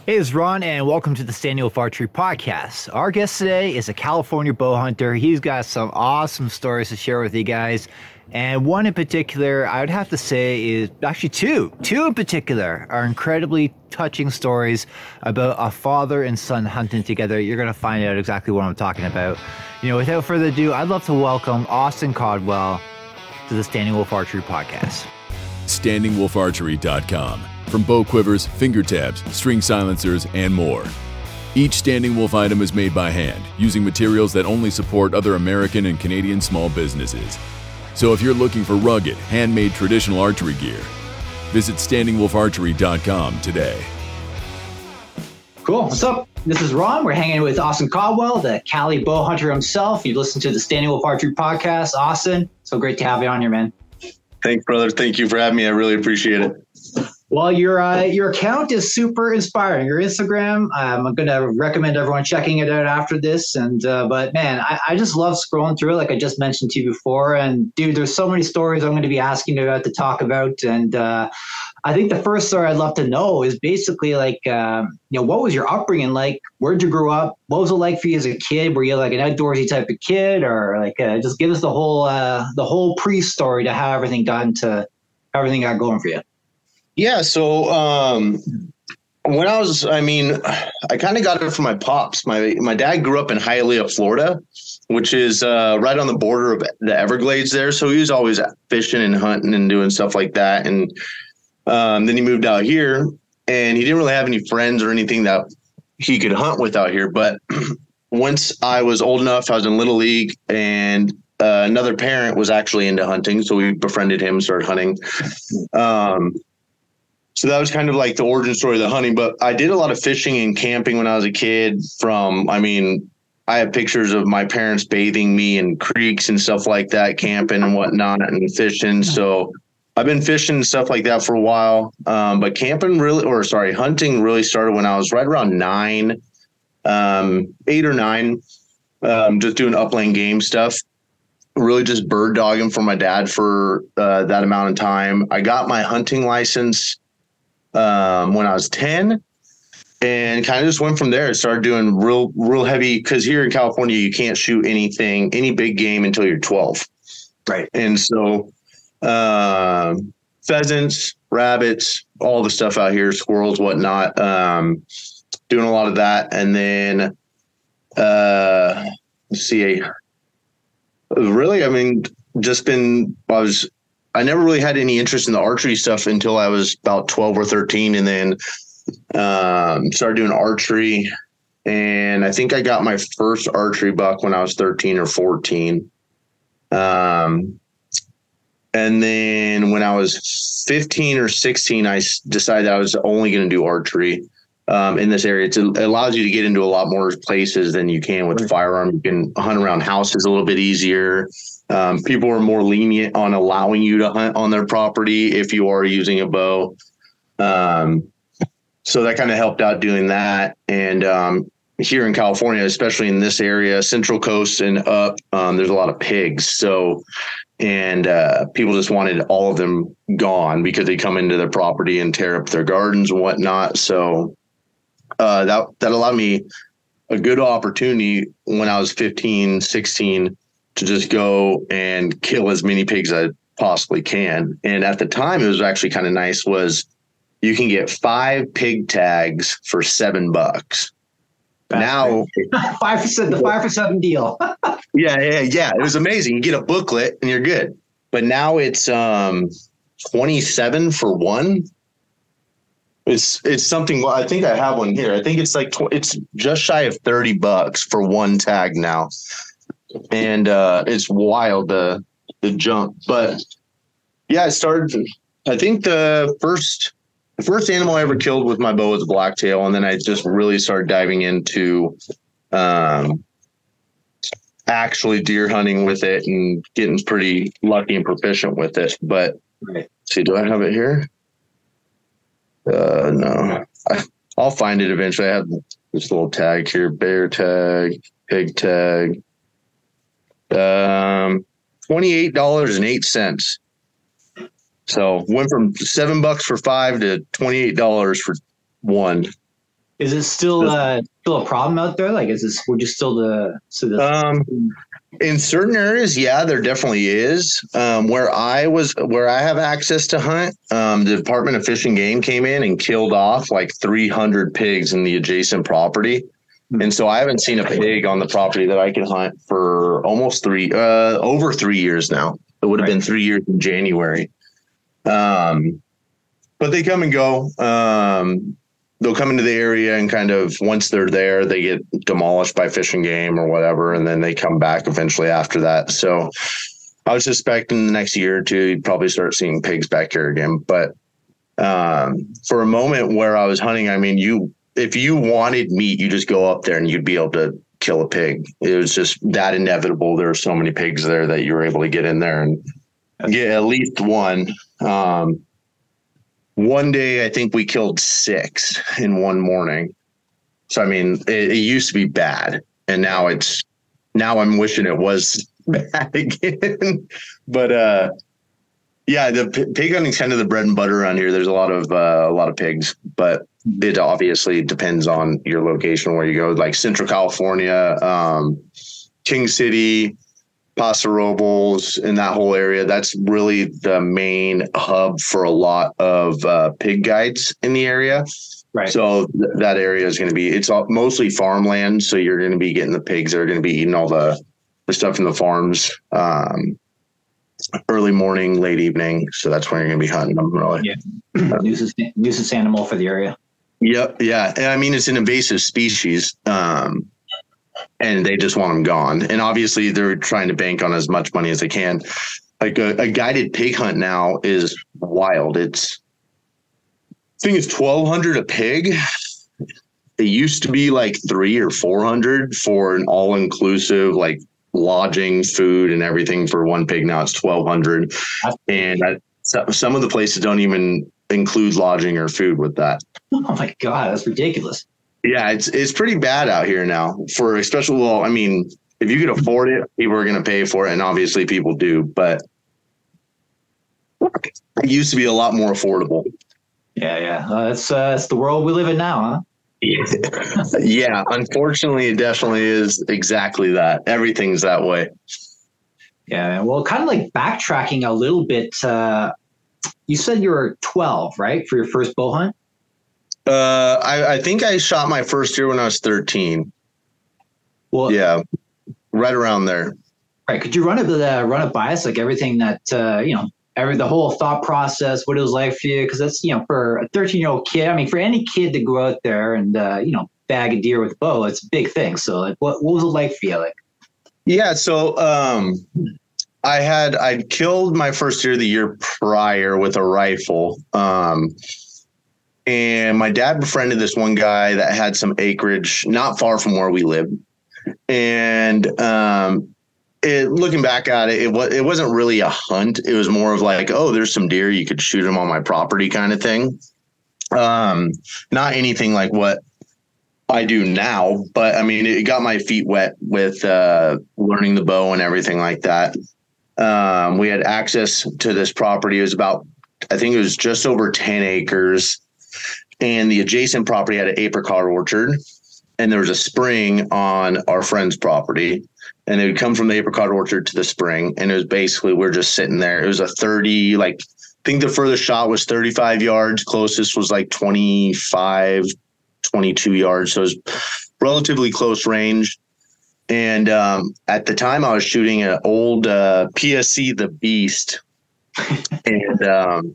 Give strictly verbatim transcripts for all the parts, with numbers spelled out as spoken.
Hey, it's Ron, and welcome to the Standing Wolf Archery Podcast. Our guest today is a California bow hunter. He's got some awesome stories to share with you guys. And one in particular, I would have to say, is actually two. Two in particular are incredibly touching stories about a father and son hunting together. You're going to find out exactly what I'm talking about. You know, without further ado, I'd love to welcome Austin Caldwell to the Standing Wolf Archery Podcast. standing wolf archery dot com. From bow quivers, finger tabs, string silencers, and more. Each Standing Wolf item is made by hand, using materials that only support other American and Canadian small businesses. So if you're looking for rugged, handmade traditional archery gear, visit standing wolf archery dot com today. Cool. What's up? This is Ron. We're hanging with Austin Caldwell, the Cali bow hunter himself. You listen to the Standing Wolf Archery Podcast. Austin, so great to have you on here, man. Thanks, brother. Thank you for having me. I really appreciate it. Well, your uh, your account is super inspiring. Your Instagram, um, I'm going to recommend everyone checking it out after this. And uh, but man, I, I just love scrolling through it, like I just mentioned to you before. And dude, there's so many stories I'm going to be asking you about to talk about. And uh, I think the first story I'd love to know is basically like, um, you know, what was your upbringing like? Where'd you grow up? What was it like for you as a kid? Were you like an outdoorsy type of kid, or like uh, just give us the whole uh, the whole pre-story to how everything got into how everything got going for you? Yeah. So, um, when I was, I mean, I kind of got it from my pops. My, my dad grew up in Hialeah, Florida, which is, uh, right on the border of the Everglades there. So he was always fishing and hunting and doing stuff like that. And, um, then he moved out here and he didn't really have any friends or anything that he could hunt with out here. But once I was old enough, I was in Little League, and uh, another parent was actually into hunting. So we befriended him, started hunting. Um, So that was kind of like the origin story of the hunting. But I did a lot of fishing and camping when I was a kid. From, I mean, I have pictures of my parents bathing me in creeks and stuff like that, camping and whatnot and fishing. So I've been fishing and stuff like that for a while. Um, but camping really, or sorry, hunting really started when I was right around nine, um, eight or nine, um, just doing upland game stuff. Really just bird dogging for my dad for uh, that amount of time. I got my hunting license Um, when I was ten, and kind of just went from there. Started doing real, real heavy, because here in California, you can't shoot anything, any big game until you're twelve. Right. And so, um, pheasants, rabbits, all the stuff out here, squirrels, whatnot, um, doing a lot of that. And then, uh, let's see, really, I mean, just been, I was, I never really had any interest in the archery stuff until I was about twelve or thirteen, and then um, started doing archery. And I think I got my first archery buck when I was thirteen or fourteen. Um, and then when I was fifteen or sixteen, I decided I was only going to do archery um, in this area. It's, it allows you to get into a lot more places than you can with a firearm. You can hunt around houses a little bit easier. Um, people are more lenient on allowing you to hunt on their property if you are using a bow. Um, so that kind of helped out doing that. And um, here in California, especially in this area, Central Coast and up, um, there's a lot of pigs. So, and uh, people just wanted all of them gone because they come into their property and tear up their gardens and whatnot. So uh, that, that allowed me a good opportunity when I was fifteen, sixteen, to just go and kill as many pigs as I possibly can. And at the time, it was actually kind of nice, was you can get five pig tags for seven bucks. That's now, five percent, the five for seven deal. yeah, yeah, yeah. It was amazing. You get a booklet and you're good. But now it's um, twenty-seven for one. It's it's something. Well, I think I have one here. I think it's like tw- it's just shy of thirty bucks for one tag now. And uh, it's wild, the the jump. But yeah, I started. I think the first the first animal I ever killed with my bow was a blacktail, and then I just really started diving into um, actually deer hunting with it and getting pretty lucky and proficient with it. But right. See, do I have it here? Uh, no, I, I'll find it eventually. I have this little tag here: bear tag, pig tag. Um, twenty-eight dollars and eight cents. So went from seven bucks for five to twenty-eight dollars for one. Is it still uh, still a problem out there? Like, is this we're just still the so this? Um, in certain areas, yeah, there definitely is. Um, where I was, where I have access to hunt, um, the Department of Fish and Game came in and killed off like three hundred pigs in the adjacent property, mm-hmm. and so I haven't seen a pig on the property that I can hunt for almost three, uh, over three years now. It would have right. been three years in January. Um, but they come and go. Um, they'll come into the area and kind of, once they're there, they get demolished by Fish and Game or whatever. And then they come back eventually after that. So I was suspecting the next year or two, you'd probably start seeing pigs back here again. But, um, for a moment where I was hunting, I mean, you, if you wanted meat, you just go up there and you'd be able to kill a pig. It was just that inevitable. There were so many pigs there that you were able to get in there and get at least one. Um, One day, I think we killed six in one morning. So, I mean, it, it used to be bad. And now it's, now I'm wishing it was bad again. But, uh, yeah, the p- pig hunting is kind of the bread and butter around here. There's a lot of, uh, a lot of pigs, but it obviously depends on your location where you go. Like Central California, um, King City, Paso Robles, in that whole area, that's really the main hub for a lot of uh, pig guides in the area. Right. So th- that area is going to be, it's all, mostly farmland. So you're going to be getting the pigs that are going to be eating all the, the stuff in the farms um, early morning, late evening. So that's when you're going to be hunting them, really. Yeah. nuisance, nuisance animal for the area. Yep. Yeah. And I mean, it's an invasive species. Um, And they just want them gone. And obviously they're trying to bank on as much money as they can. Like a, a guided pig hunt now is wild. It's, I think it's twelve hundred a pig. It used to be like three or four hundred for an all inclusive, like lodging, food and everything for one pig. Now it's twelve hundred. And I, some of the places don't even include lodging or food with that. Oh my God, that's ridiculous. Yeah, it's it's pretty bad out here now for especially, well, I mean, if you could afford it, people are going to pay for it. And obviously people do, but it used to be a lot more affordable. Yeah, yeah. Uh, that's, uh, that's the world we live in now, huh? Yeah. yeah, unfortunately, it definitely is exactly that. Everything's that way. Yeah, well, kind of like backtracking a little bit. Uh, you said you were twelve, right, for your first bow hunt? Uh, I, I think I shot my first deer when I was thirteen. Well, yeah, right around there. Right. Could you run it, uh, run it by us, like everything that, uh, you know, every, the whole thought process, what it was like for you? Cause that's, you know, for a thirteen year old kid, I mean, for any kid to go out there and, uh, you know, bag a deer with a bow, it's a big thing. So like, what, what was it like for you? Like, yeah. So, um, I had, I killed my first deer the year prior with a rifle. Um, And my dad befriended this one guy that had some acreage not far from where we lived. And um, it, looking back at it, it, was, it wasn't really a hunt. It was more of like, oh, there's some deer. You could shoot them on my property kind of thing. Um, not anything like what I do now. But, I mean, it got my feet wet with uh, learning the bow and everything like that. Um, we had access to this property. It was about, I think it was just over ten acres. And the adjacent property had an apricot orchard, and there was a spring on our friend's property, and they would come from the apricot orchard to the spring. And it was basically, we're just sitting there. It was a thirty, like, I think the furthest shot was thirty-five yards. Closest was like twenty-five, twenty-two yards. So it was relatively close range. And um, at the time I was shooting an old uh, P S C, The Beast. and, um,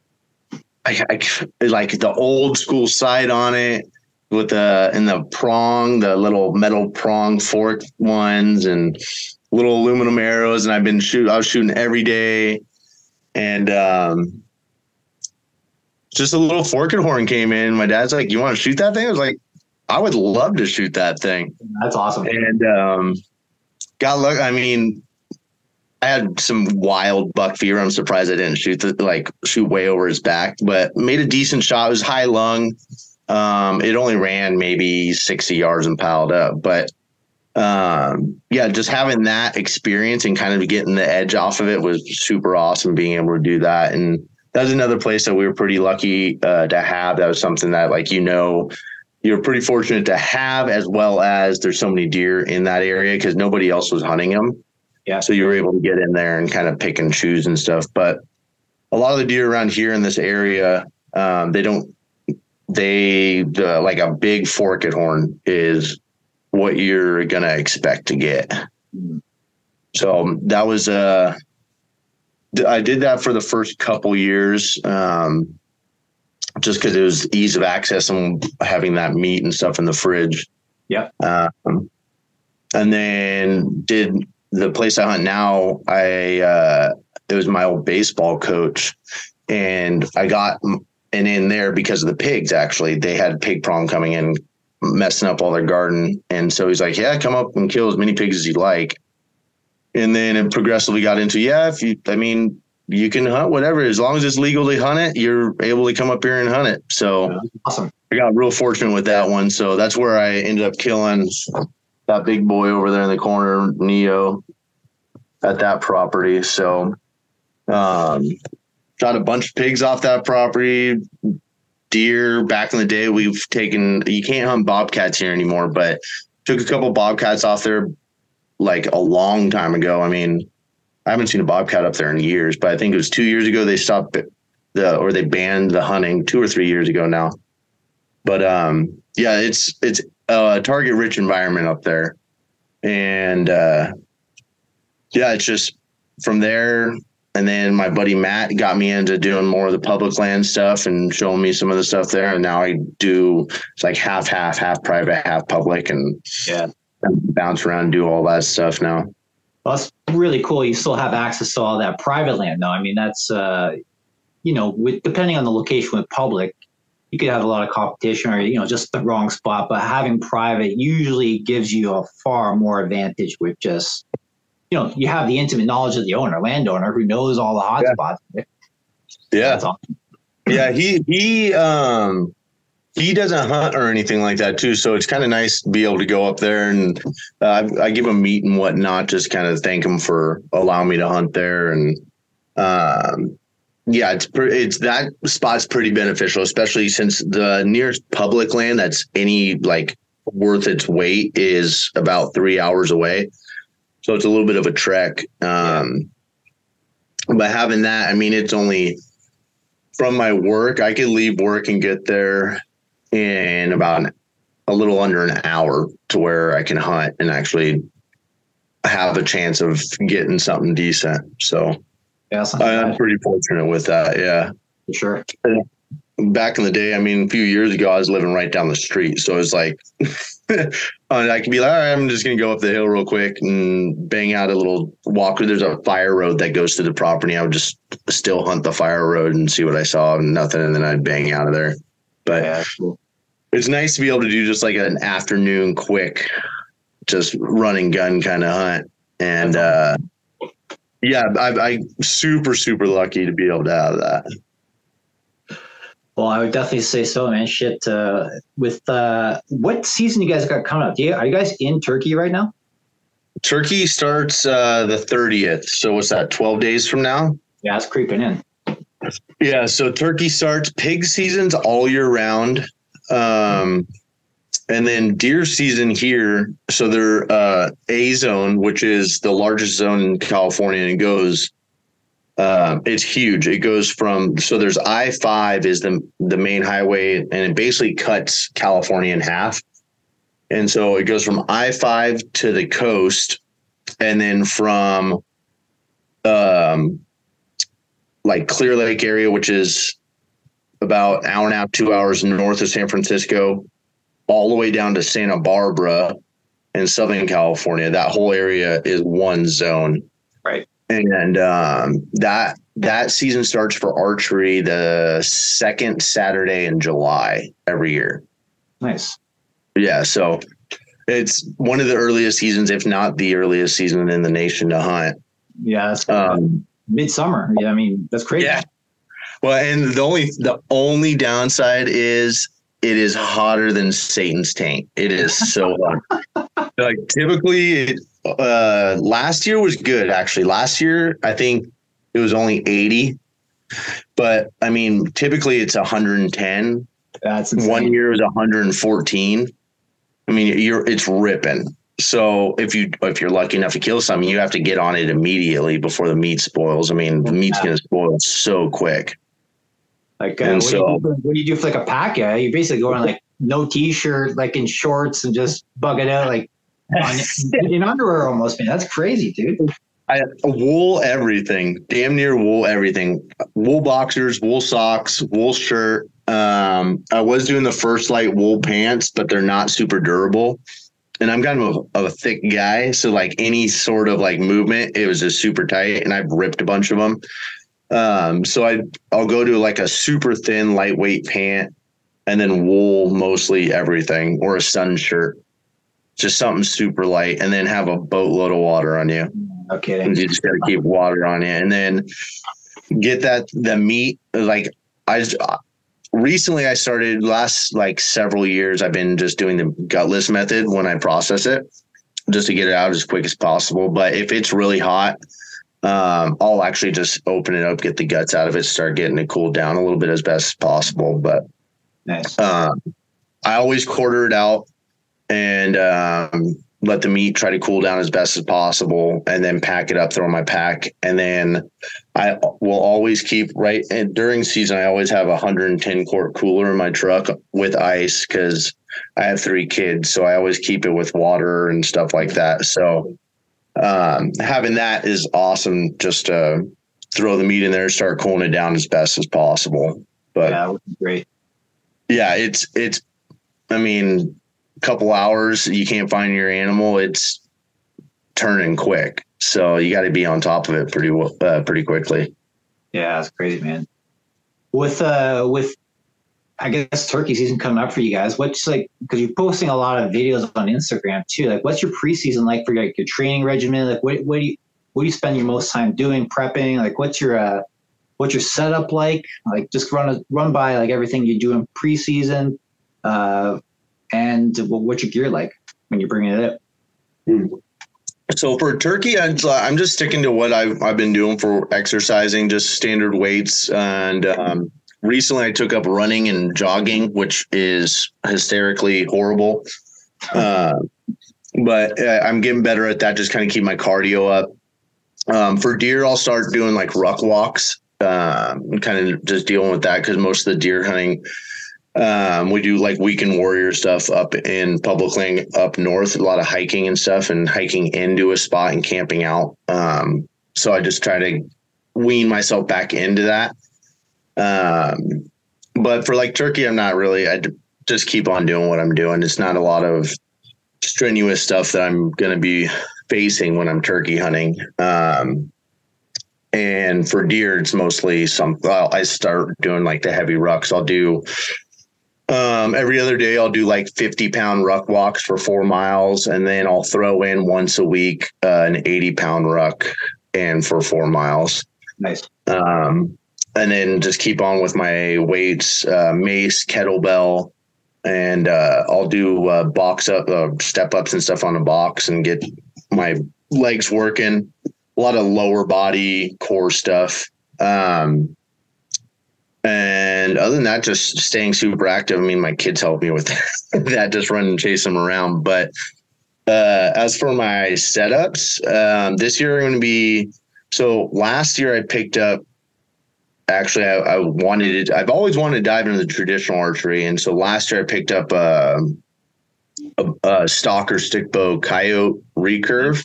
I, I like the old school sight on it with the and the prong, the little metal prong fork ones and little aluminum arrows. And I've been shoot. I was shooting every day, and um, just a little forked horn came in. My dad's like, "You want to shoot that thing?" I was like, "I would love to shoot that thing." That's awesome. And um, got luck. I mean, I had some wild buck fever. I'm surprised I didn't shoot the, like shoot way over his back, but made a decent shot. It was high lung. Um, it only ran maybe sixty yards and piled up, but um, yeah, just having that experience and kind of getting the edge off of it was super awesome. Being able to do that, and that was another place that we were pretty lucky uh, to have. That was something that, like, you know, you're pretty fortunate to have, as well as there's so many deer in that area because nobody else was hunting them. Yeah. So you were able to get in there and kind of pick and choose and stuff. But a lot of the deer around here in this area, um, they don't, they, the, like a big forked horn is what you're going to expect to get. Mm-hmm. So that was, uh, I did that for the first couple years. Um, just because it was ease of access and having that meat and stuff in the fridge. Yeah. Um, and then did the place I hunt now, I, uh, it was my old baseball coach, and I got an in there because of the pigs. Actually, they had a pig problem coming in, messing up all their garden. And so he's like, yeah, come up and kill as many pigs as you like. And then it progressively got into, yeah, if you, I mean, you can hunt whatever, as long as it's legal to hunt it, you're able to come up here and hunt it. So awesome. I got real fortunate with that one. So that's where I ended up killing that big boy over there in the corner, Neo, at that property. So um, shot a bunch of pigs off that property, deer. Back in the day, we've taken, you can't hunt bobcats here anymore, but took a couple bobcats off there like a long time ago. I mean, I haven't seen a bobcat up there in years, but I think it was two years ago they stopped the, or they banned the hunting two or three years ago now. But um, yeah, it's it's a target rich environment up there, and uh, yeah, it's just from there. And then my buddy Matt got me into doing more of the public land stuff and showing me some of the stuff there. And now I do, it's like half, half, half private, half public, and yeah, bounce around and do all that stuff now. Well, that's really cool. You still have access to all that private land, though. I mean, that's, uh, you know, with depending on the location with public, you could have a lot of competition or, you know, just the wrong spot. But having private usually gives you a far more advantage with just, you know, you have the intimate knowledge of the owner, landowner, who knows all the hot yeah. spots. Yeah. Awesome. Yeah. He, he, um, He doesn't hunt or anything like that too, so it's kind of nice to be able to go up there and uh, I, I give him meat and whatnot, just kind of thank him for allowing me to hunt there. And um, yeah, it's pre- it's that spot's pretty beneficial, especially since the nearest public land that's any like worth its weight is about three hours away, so it's a little bit of a trek. Um, but having that, I mean, it's only from my work. I could leave work and get there in about an, a little under an hour to where I can hunt and actually have a chance of getting something decent. So yeah, I'm pretty fortunate with that. Yeah, for sure. Back in the day, I mean, a few years ago, I was living right down the street. So it's like, I could be like, all right, I'm just going to go up the hill real quick and bang out a little walk. There's a fire road that goes to the property. I would just still hunt the fire road and see what I saw and nothing. And then I'd bang out of there. But yeah, cool. It's nice to be able to do just like an afternoon quick, just run and gun kind of hunt. And uh, yeah, I, I'm super, super lucky to be able to have that. Well, I would definitely say so, man. Shit, uh, with uh, what season you guys got coming up? Do you, are you guys in Turkey right now? Turkey starts uh, the thirtieth. So what's that, twelve days from now? Yeah, it's creeping in. Yeah, so turkey starts. Pig season's all year round. Um, and then deer season here, so they're uh, A zone, which is the largest zone in California, and it goes, uh, it's huge. It goes from, so there's I five is the, the main highway, and it basically cuts California in half. And so it goes from I five to the coast, and then from um, like Clear Lake area, which is about an hour and a half, two hours north of San Francisco, all the way down to Santa Barbara in Southern California. That whole area is one zone. Right. And um, that that season starts for archery the second Saturday in July every year. Nice. Yeah, so it's one of the earliest seasons, if not the earliest season in the nation to hunt. Yeah, that's um, midsummer. Yeah, I mean, that's crazy. Yeah. Well, and the only the only downside is it is hotter than Satan's tank. It is so hot. Like typically, uh, last year was good. Actually, last year I think it was only eighty, but I mean typically it's one hundred ten That's insane. One year is one hundred fourteen. I mean, you're it's ripping. So if you if you're lucky enough to kill something, you have to get on it immediately before the meat spoils. I mean, the meat's gonna spoil so quick. Like, uh, what, so, do you, what do you do for like a pack? Yeah, you basically go on like no t-shirt, like in shorts, and just bug it out like on, in underwear almost. Man, that's crazy, dude. I wool everything, damn near wool everything. Wool boxers, wool socks, wool shirt. Um, I was doing the First Light wool pants, but they're not super durable. And I'm kind of a, of a thick guy, so like any sort of like movement, it was just super tight, and I've ripped a bunch of them. Um, so I I'll go to like a super thin, lightweight pant, and then wool mostly everything, or a sun shirt, just something super light, and then have a boatload of water on you. Okay, and you just got to keep water on you, and then get that the meat. Like I recently, I started last like several years. I've been just doing the gutless method when I process it, just to get it out as quick as possible. But if it's really hot, um, I'll actually just open it up, get the guts out of it, start getting it cooled down a little bit as best as possible. But nice. um, I always quarter it out and um, let the meat try to cool down as best as possible, and then pack it up, throw in my pack. And then I will always keep right and during season, I always have a one hundred ten quart cooler in my truck with ice, because I have three kids. So I always keep it with water and stuff like that. So um, having that is awesome, just to throw the meat in there, start cooling it down as best as possible. But yeah, that would be great. Yeah, it's, it's, I mean, a couple hours, you can't find your animal, it's turning quick. So you got to be on top of it pretty uh, pretty quickly. Yeah, that's crazy, man. With uh, with I guess turkey season coming up for you guys, what's like, because you're posting a lot of videos on Instagram too. Like, what's your preseason like for like your training regimen? Like, what what do you what do you spend your most time doing, prepping? Like, what's your uh, what's your setup like? Like, just run a, run by like everything you do in preseason, uh, and what's your gear like when you're bringing it up? Hmm. So for turkey, I'm just sticking to what I've, I've been doing for exercising, just standard weights. And um, recently I took up running and jogging, which is hysterically horrible. Uh, but uh, I'm getting better at that, just kind of keep my cardio up. Um, for deer, I'll start doing like ruck walks, um, kind of just dealing with that, because most of the deer hunting, Um, we do like weekend warrior stuff up in public land up north, a lot of hiking and stuff, and hiking into a spot and camping out. Um, so I just try to wean myself back into that. Um, but for like turkey, I'm not really, I just keep on doing what I'm doing. It's not a lot of strenuous stuff that I'm going to be facing when I'm turkey hunting. Um, and for deer, it's mostly some, well, I start doing like the heavy rucks. I'll do Um, every other day I'll do like fifty pound ruck walks for four miles. And then I'll throw in once a week, uh, an eighty pound ruck and for four miles. Nice. Um, and then just keep on with my weights, uh, mace, kettlebell, and, uh, I'll do, uh, box up, uh, step ups and stuff on a box and get my legs working. A lot of lower body core stuff. Um, And other than that, just staying super active. I mean, my kids help me with that, just run and chase them around. But uh, as for my setups, um, this year I'm going to be, so last year I picked up, actually I, I wanted it, I've always wanted to dive into the traditional archery. And so last year I picked up uh, a, a stalker stick bow coyote recurve.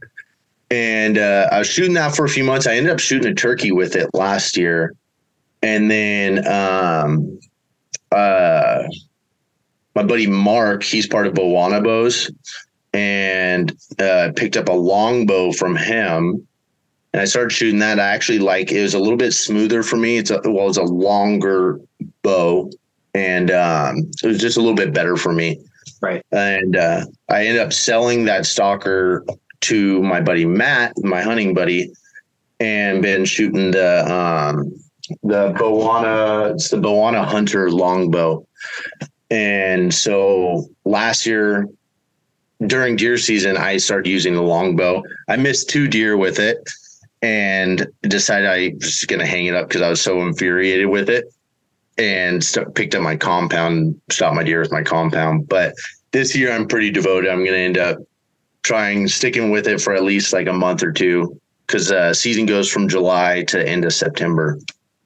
And uh, I was shooting that for a few months. I ended up shooting a turkey with it last year. And then um, uh, my buddy Mark, he's part of Bowana Bows, and uh, picked up a long bow from him. And I started shooting that. I actually like, it was a little bit smoother for me. It's a, well, it's a longer bow, and um, it was just a little bit better for me. Right. And uh, I ended up selling that stalker to my buddy Matt, my hunting buddy, and been shooting the um, the Bowana, it's the Bowana Hunter longbow. And so last year during deer season, I started using the longbow. I missed two deer with it and decided I was just going to hang it up because I was so infuriated with it. and st- picked up my compound, stopped my deer with my compound. But this year I'm pretty devoted. I'm going to end up trying sticking with it for at least like a month or two, because uh, season goes from July to end of September.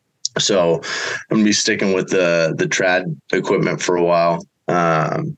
So I'm gonna be sticking with the the trad equipment for a while. Um,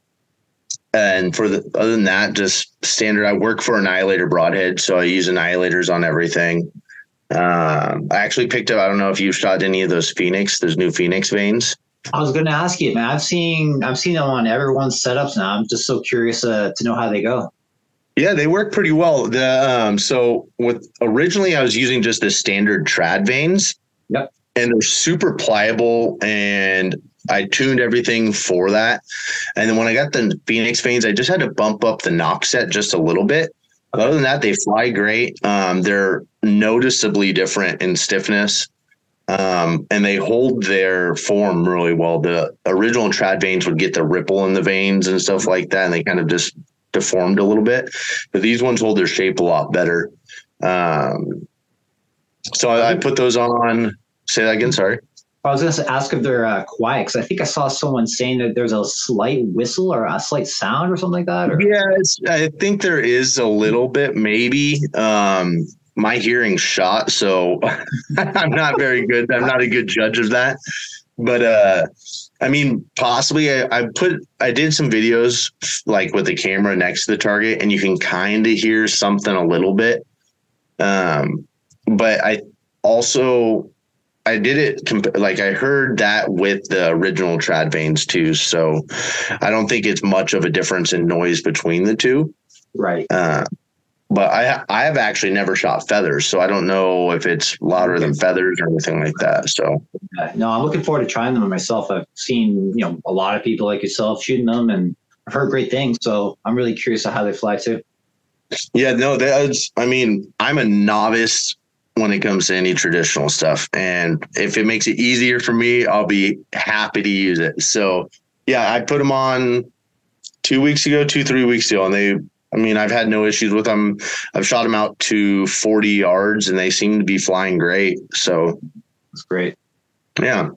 and for the other than that, just standard. I work for Annihilator broadhead, so I use Annihilators on everything. Um, I actually picked up. I don't know if you've shot any of those Phoenix, those new Phoenix vanes. I was going to ask you, man. I've seen I've seen them on everyone's setups now. I'm just so curious uh, to know how they go. Yeah, they work pretty well. The um, so with originally I was using just the standard trad vanes. Yep. And they're super pliable, and I tuned everything for that. And then when I got the Phoenix vanes, I just had to bump up the knock set just a little bit. Okay. Other than that, they fly great. Um, they're noticeably different in stiffness, um, and they hold their form really well. The original trad vanes would get the ripple in the veins and stuff like that, and they kind of just deformed a little bit. But these ones hold their shape a lot better. Um, so I, I put those on. Say that again. Sorry. I was going to ask if they're uh, quiet, because I think I saw someone saying that there's a slight whistle or a slight sound or something like that. Or? Yeah, it's, I think there is a little bit, maybe. Um, my hearing's shot, so I'm not very good. I'm not a good judge of that. But uh, I mean, possibly. I, I put. I did some videos like with the camera next to the target, and you can kind of hear something a little bit. Um, but I also. I did it comp- like I heard that with the original trad vanes too. So I don't think it's much of a difference in noise between the two. Right. Uh, but I I have actually never shot feathers, so I don't know if it's louder than feathers or anything like that. So uh, no, I'm looking forward to trying them myself. I've seen, you know, a lot of people like yourself shooting them, and I've heard great things. So I'm really curious on how they fly too. Yeah, no, that's, I mean, I'm a novice when it comes to any traditional stuff, and if it makes it easier for me, I'll be happy to use it. So yeah, I put them on two weeks ago, two, three weeks ago, and they, I mean, I've had no issues with them. I've shot them out to forty yards and they seem to be flying great. So that's great. Yeah.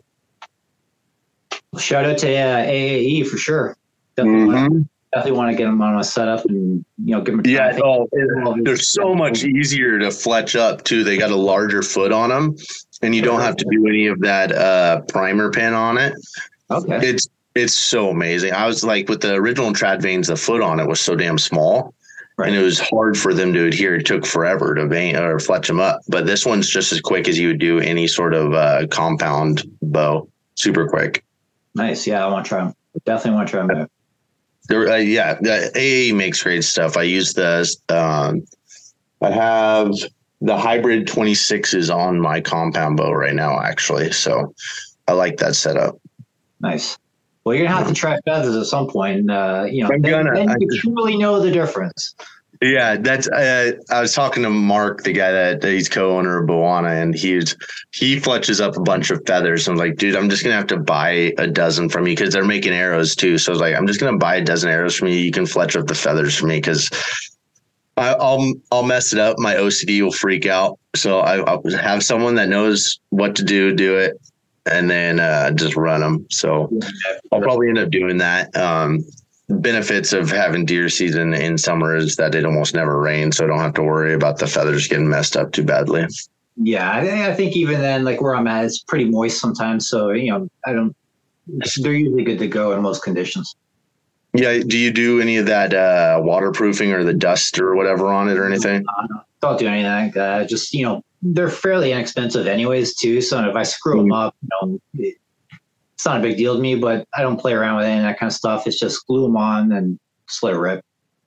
Shout out to uh, A A E for sure. Definitely mm-hmm. want Definitely want to get them on a setup and, you know, give them. Yeah, oh, they're so much easier to fletch up too. They got a larger foot on them, and you don't have to do any of that uh, primer pin on it. Okay, it's it's so amazing. I was like, with the original trad vanes, the foot on it was so damn small, right, and it was hard for them to adhere. It took forever to vein or fletch them up. But this one's just as quick as you would do any sort of uh, compound bow. Super quick. Nice. Yeah, I want to try them. Definitely want to try them. There, uh, yeah, the A A E makes great stuff. I use the, um, I have the hybrid twenty-sixes on my compound bow right now, actually. So I like that setup. Nice. Well, you're gonna have to try feathers at some point. Uh, you know, I'm then, gonna, then I, you truly know the difference. Yeah, that's. Uh, I was talking to Mark, the guy that, that he's co-owner of Bowana, and he's he fletches up a bunch of feathers. I'm like, dude, I'm just gonna have to buy a dozen from you, because they're making arrows too. So I was like, I'm just gonna buy a dozen arrows from you. You can fletch up the feathers for me, because I'll I'll mess it up. My O C D will freak out. So I, I'll have someone that knows what to do, do it, and then uh, just run them. So I'll probably end up doing that. Um, benefits of having deer season in summer is that it almost never rains, so I don't have to worry about the feathers getting messed up too badly. Yeah, I, I think even then, like where I'm at, it's pretty moist sometimes. So, you know, I don't, they're usually good to go in most conditions. Yeah. Do you do any of that uh, waterproofing or the dust or whatever on it or anything? Uh, don't do anything like that. Just, you know, they're fairly inexpensive anyways too. So if I screw mm-hmm. them up, you know, it, it's not a big deal to me, but I don't play around with any of that kind of stuff. It's just glue them on and just let it rip.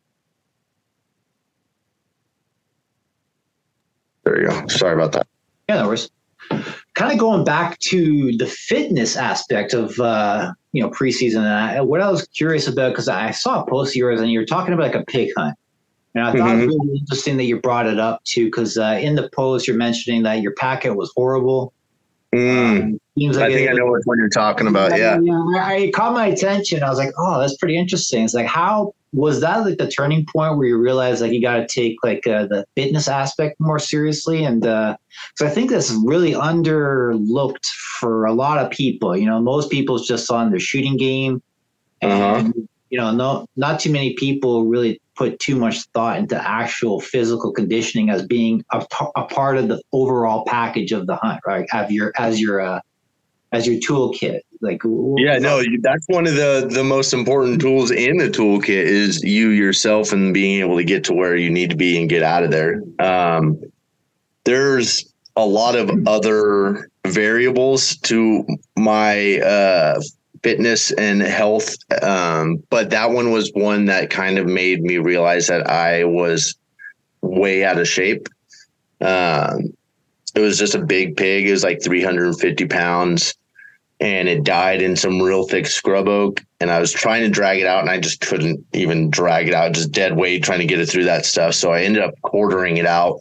There you go. Sorry about that. Yeah, no worries. Kind of going back to the fitness aspect of, uh, you know, preseason. And I, what I was curious about, because I saw a post of yours and you were talking about like a pig hunt. And I thought mm-hmm. it was really interesting that you brought it up too, because uh, in the post you're mentioning that your packet was horrible. Mm. Um, seems like I think it, I know which one you're talking about. Yeah. yeah. I, it caught my attention. I was like, oh, that's pretty interesting. It's like, how was that like the turning point where you realized like you got to take like uh, the fitness aspect more seriously? And uh, so I think that's really underlooked for a lot of people. You know, most people's just on their shooting game, and uh-huh. you know, no, not too many people really put too much thought into actual physical conditioning as being a, a part of the overall package of the hunt, right? Have your as your uh, as your toolkit. Like, yeah, no, that's one of the, the most important tools in the toolkit is you yourself and being able to get to where you need to be and get out of there. Um, there's a lot of other variables to my uh, fitness and health. Um, but that one was one that kind of made me realize that I was way out of shape. Um, it was just a big pig. It was like three hundred fifty pounds. And it died in some real thick scrub oak. And I was trying to drag it out and I just couldn't even drag it out, just dead weight trying to get it through that stuff. So I ended up quartering it out.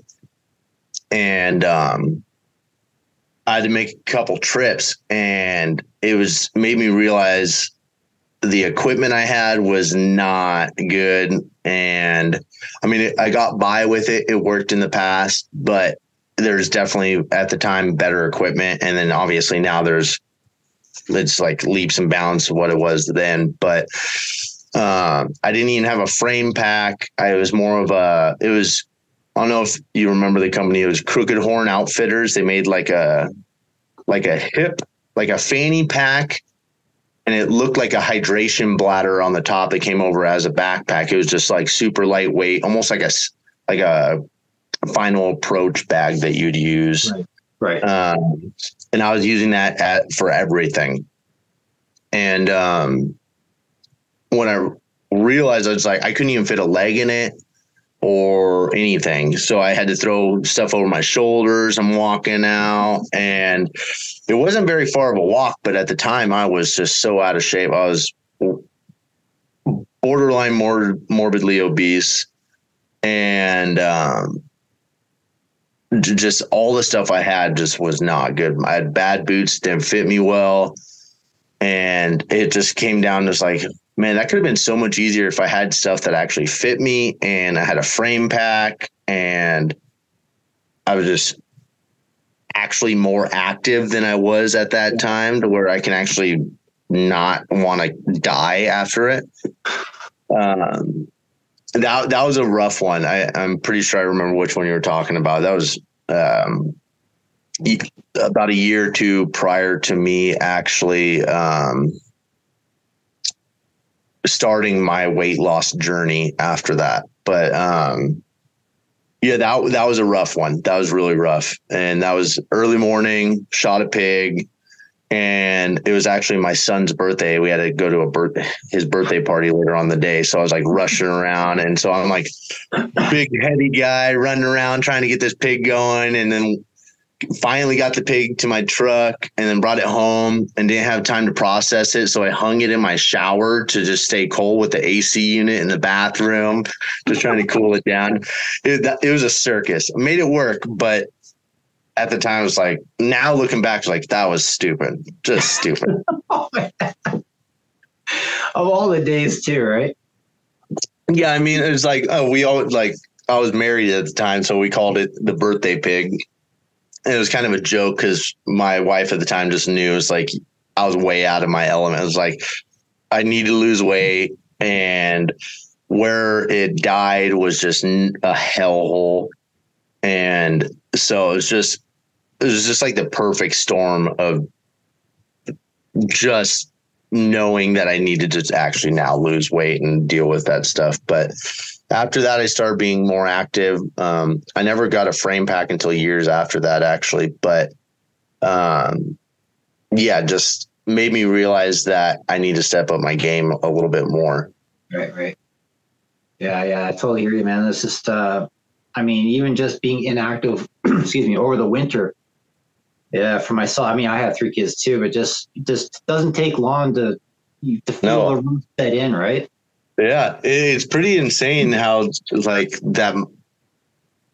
And um, I had to make a couple trips, and it was made me realize the equipment I had was not good. And I mean, it, I got by with it. It worked in the past, but there's definitely at the time better equipment. And then obviously now there's, it's like leaps and bounds of what it was then. But um, I didn't even have a frame pack. I was more of a, it was, I don't know if you remember the company. It was Crooked Horn Outfitters. They made like a, like a hip, like a fanny pack. And it looked like a hydration bladder on the top that came over as a backpack. It was just like super lightweight, almost like a, like a final approach bag that you'd use. Right. Right. Um, and I was using that at, for everything. And um, when I realized, I was like, I couldn't even fit a leg in it or anything. So I had to throw stuff over my shoulders. I'm walking out, and it wasn't very far of a walk, but at the time I was just so out of shape. I was borderline mor- morbidly obese, and um, just all the stuff I had just was not good. I had bad boots, didn't fit me well. And it just came down to like, man, that could have been so much easier if I had stuff that actually fit me, and I had a frame pack, and I was just actually more active than I was at that time, to where I can actually not want to die after it. Um, That that was a rough one. I, I'm pretty sure I remember which one you were talking about. That was um, about a year or two prior to me actually um, starting my weight loss journey after that. But um, yeah, that that was a rough one. That was really rough. And that was early morning, shot a pig. And it was actually my son's birthday. We had to go to a birth, his birthday party later on the day. So I was like rushing around. And so I'm like big heady guy running around trying to get this pig going. And then finally got the pig to my truck and then brought it home and didn't have time to process it. So I hung it in my shower to just stay cold with the A C unit in the bathroom, just trying to cool it down. It, it was a circus. I made it work, but at the time, it was like, now looking back, it's like, that was stupid. Just stupid. Oh, of all the days too, right? Yeah. I mean, it was like, oh, we all like, I was married at the time, so we called it the birthday pig. And it was kind of a joke because my wife at the time just knew it was like, I was way out of my element. It was like, I need to lose weight. And where it died was just a hellhole. And so it was just, it was just like the perfect storm of just knowing that I needed to actually now lose weight and deal with that stuff. But after that, I started being more active. Um, I never got a frame pack until years after that, actually. But um, yeah, just made me realize that I need to step up my game a little bit more. Right, right. Yeah, yeah, I totally hear you, man. It's just, uh, I mean, even just being inactive, excuse me, over the winter. Yeah, for myself, I mean, I have three kids too, but just just doesn't take long to to feel no. the roots set in, right? Yeah, it's pretty insane how like that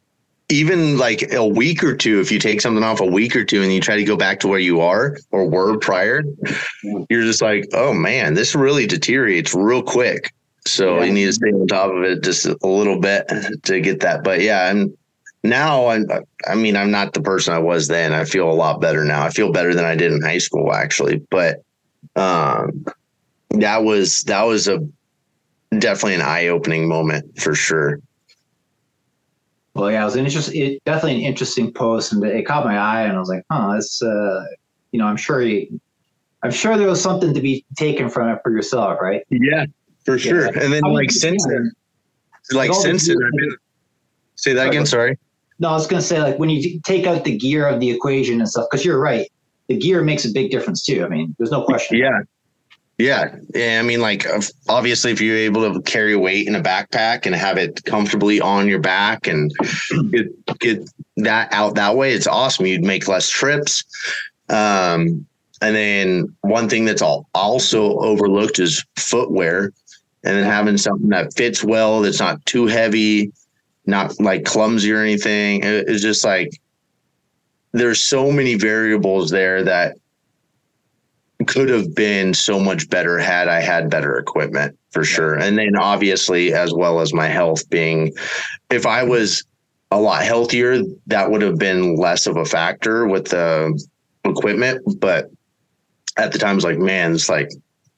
even like a week or two, if you take something off a week or two and you try to go back to where you are or were prior, you're just like, oh man, this really deteriorates real quick. So yeah. You need to stay on top of it just a little bit to get that. But yeah, and now I'm, I mean, I'm not the person I was then. I feel a lot better now. I feel better than I did in high school, actually. But um, that was, that was a definitely an eye-opening moment for sure. Well, yeah, it was an interest, it, definitely an interesting post, and it caught my eye, and I was like, "Huh, that's uh, you know, I'm sure, you, I'm sure there was something to be taken from it for yourself, right?" Yeah, for sure. Yeah. And then, I mean, like since then, like since then, I've been. Say that sorry, again. Sorry. No, I was gonna say, like, when you take out the gear of the equation and stuff, because you're right, the gear makes a big difference too. I mean, there's no question. Yeah. Yeah. Yeah. I mean, like, obviously, if you're able to carry weight in a backpack and have it comfortably on your back and get, get that out that way, it's awesome. You'd make less trips. Um, and then one thing that's all also overlooked is footwear, and then having something that fits well, that's not too heavy, not like clumsy or anything. It, it's just like there's so many variables there that could have been so much better had I had better equipment, for sure. And then obviously, as well as my health being, if I was a lot healthier, that would have been less of a factor with the equipment. But at the time, I was like, man, it's like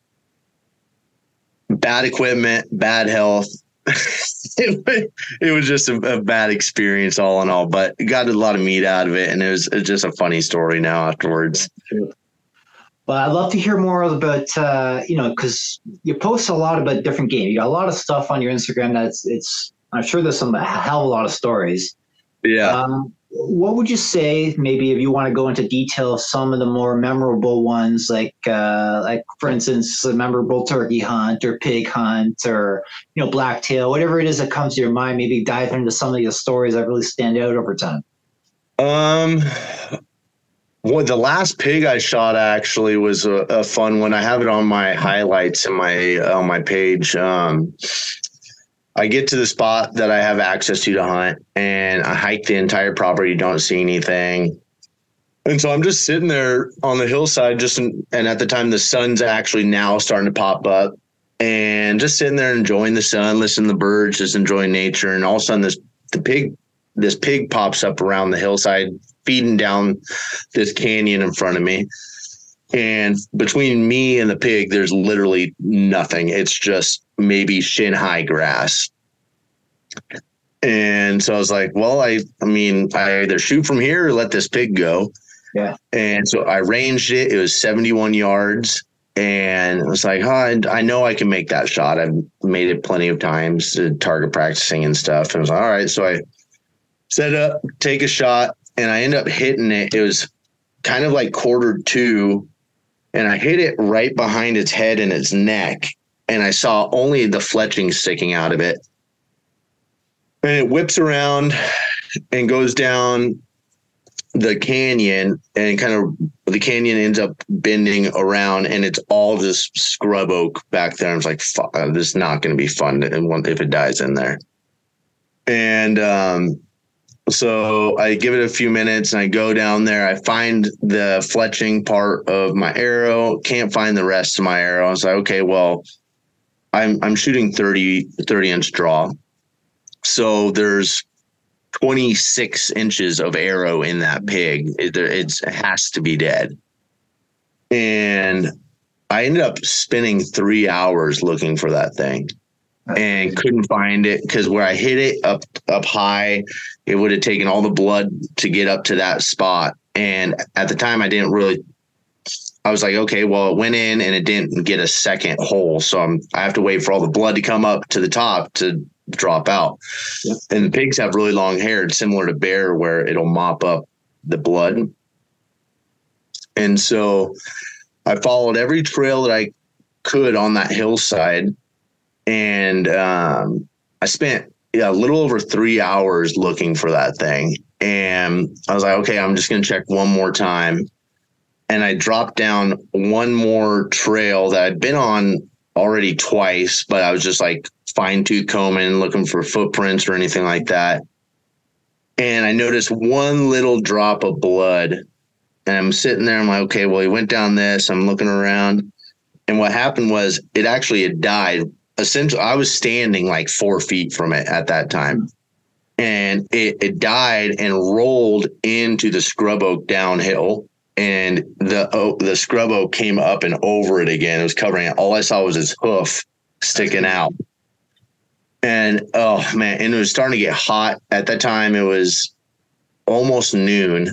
bad equipment, bad health. it, it was just a, a bad experience all in all, but got a lot of meat out of it. And it was, it was just a funny story now afterwards. Well, I'd love to hear more about, uh, you know, because you post a lot about different games. You got a lot of stuff on your Instagram that's, it's, I'm sure there's some a hell of a lot of stories. Yeah. Um, what would you say, maybe if you want to go into detail, some of the more memorable ones, like, uh, like for instance, a memorable turkey hunt or pig hunt or, you know, blacktail, whatever it is that comes to your mind, maybe dive into some of the stories that really stand out over time. Um, Well, the last pig I shot actually was a, a fun one. I have it on my highlights in my on my page. Um, I get to the spot that I have access to to hunt, and I hike the entire property. Don't see anything, and so I'm just sitting there on the hillside. Just in, and at the time, the sun's actually now starting to pop up, and just sitting there enjoying the sun, listening to the birds, just enjoying nature. And all of a sudden, this the pig this pig pops up around the hillside, feeding down this canyon in front of me. And between me and the pig, there's literally nothing. It's just maybe shin high grass. And so I was like, well, I, I mean, I either shoot from here or let this pig go. Yeah. And so I ranged it. It was seventy-one yards. And I was like, oh, I, I know I can make that shot. I've made it plenty of times to target practicing and stuff. And I was like, all right. So I set up, take a shot, and I end up hitting it. It was kind of like quartered two, and I hit it right behind its head and its neck, and I saw only the fletching sticking out of it. And it whips around and goes down the canyon, and kind of the canyon ends up bending around, and it's all just scrub oak back there. I was like, fuck, this is not going to be fun if it dies in there. And um so I give it a few minutes and I go down there. I find the fletching part of my arrow, can't find the rest of my arrow. I was like, okay, well, I'm I'm shooting thirty, thirty inch draw. So there's twenty-six inches of arrow in that pig. It, it's, it has to be dead. And I ended up spending three hours looking for that thing. And couldn't find it because where I hit it up up high, it would have taken all the blood to get up to that spot. And at the time, I didn't really. I was like, okay, well, it went in and it didn't get a second hole, so I'm I have to wait for all the blood to come up to the top to drop out. Yep. And the pigs have really long hair, similar to bear, where it'll mop up the blood. And so I followed every trail that I could on that hillside. And um, I spent yeah, a little over three hours looking for that thing. And I was like, okay, I'm just going to check one more time. And I dropped down one more trail that I'd been on already twice, but I was just like fine tooth combing, looking for footprints or anything like that. and I noticed one little drop of blood. And I'm sitting there. I'm like, okay, well, he went down this. I'm looking around. And what happened was it actually had died. Essentially, I was standing like four feet from it at that time. And it, it died and rolled into the scrub oak downhill. And the oh, the scrub oak came up and over it again. It was covering it. All I saw was its hoof sticking out. And, oh, man, and it was starting to get hot. At that time, it was almost noon.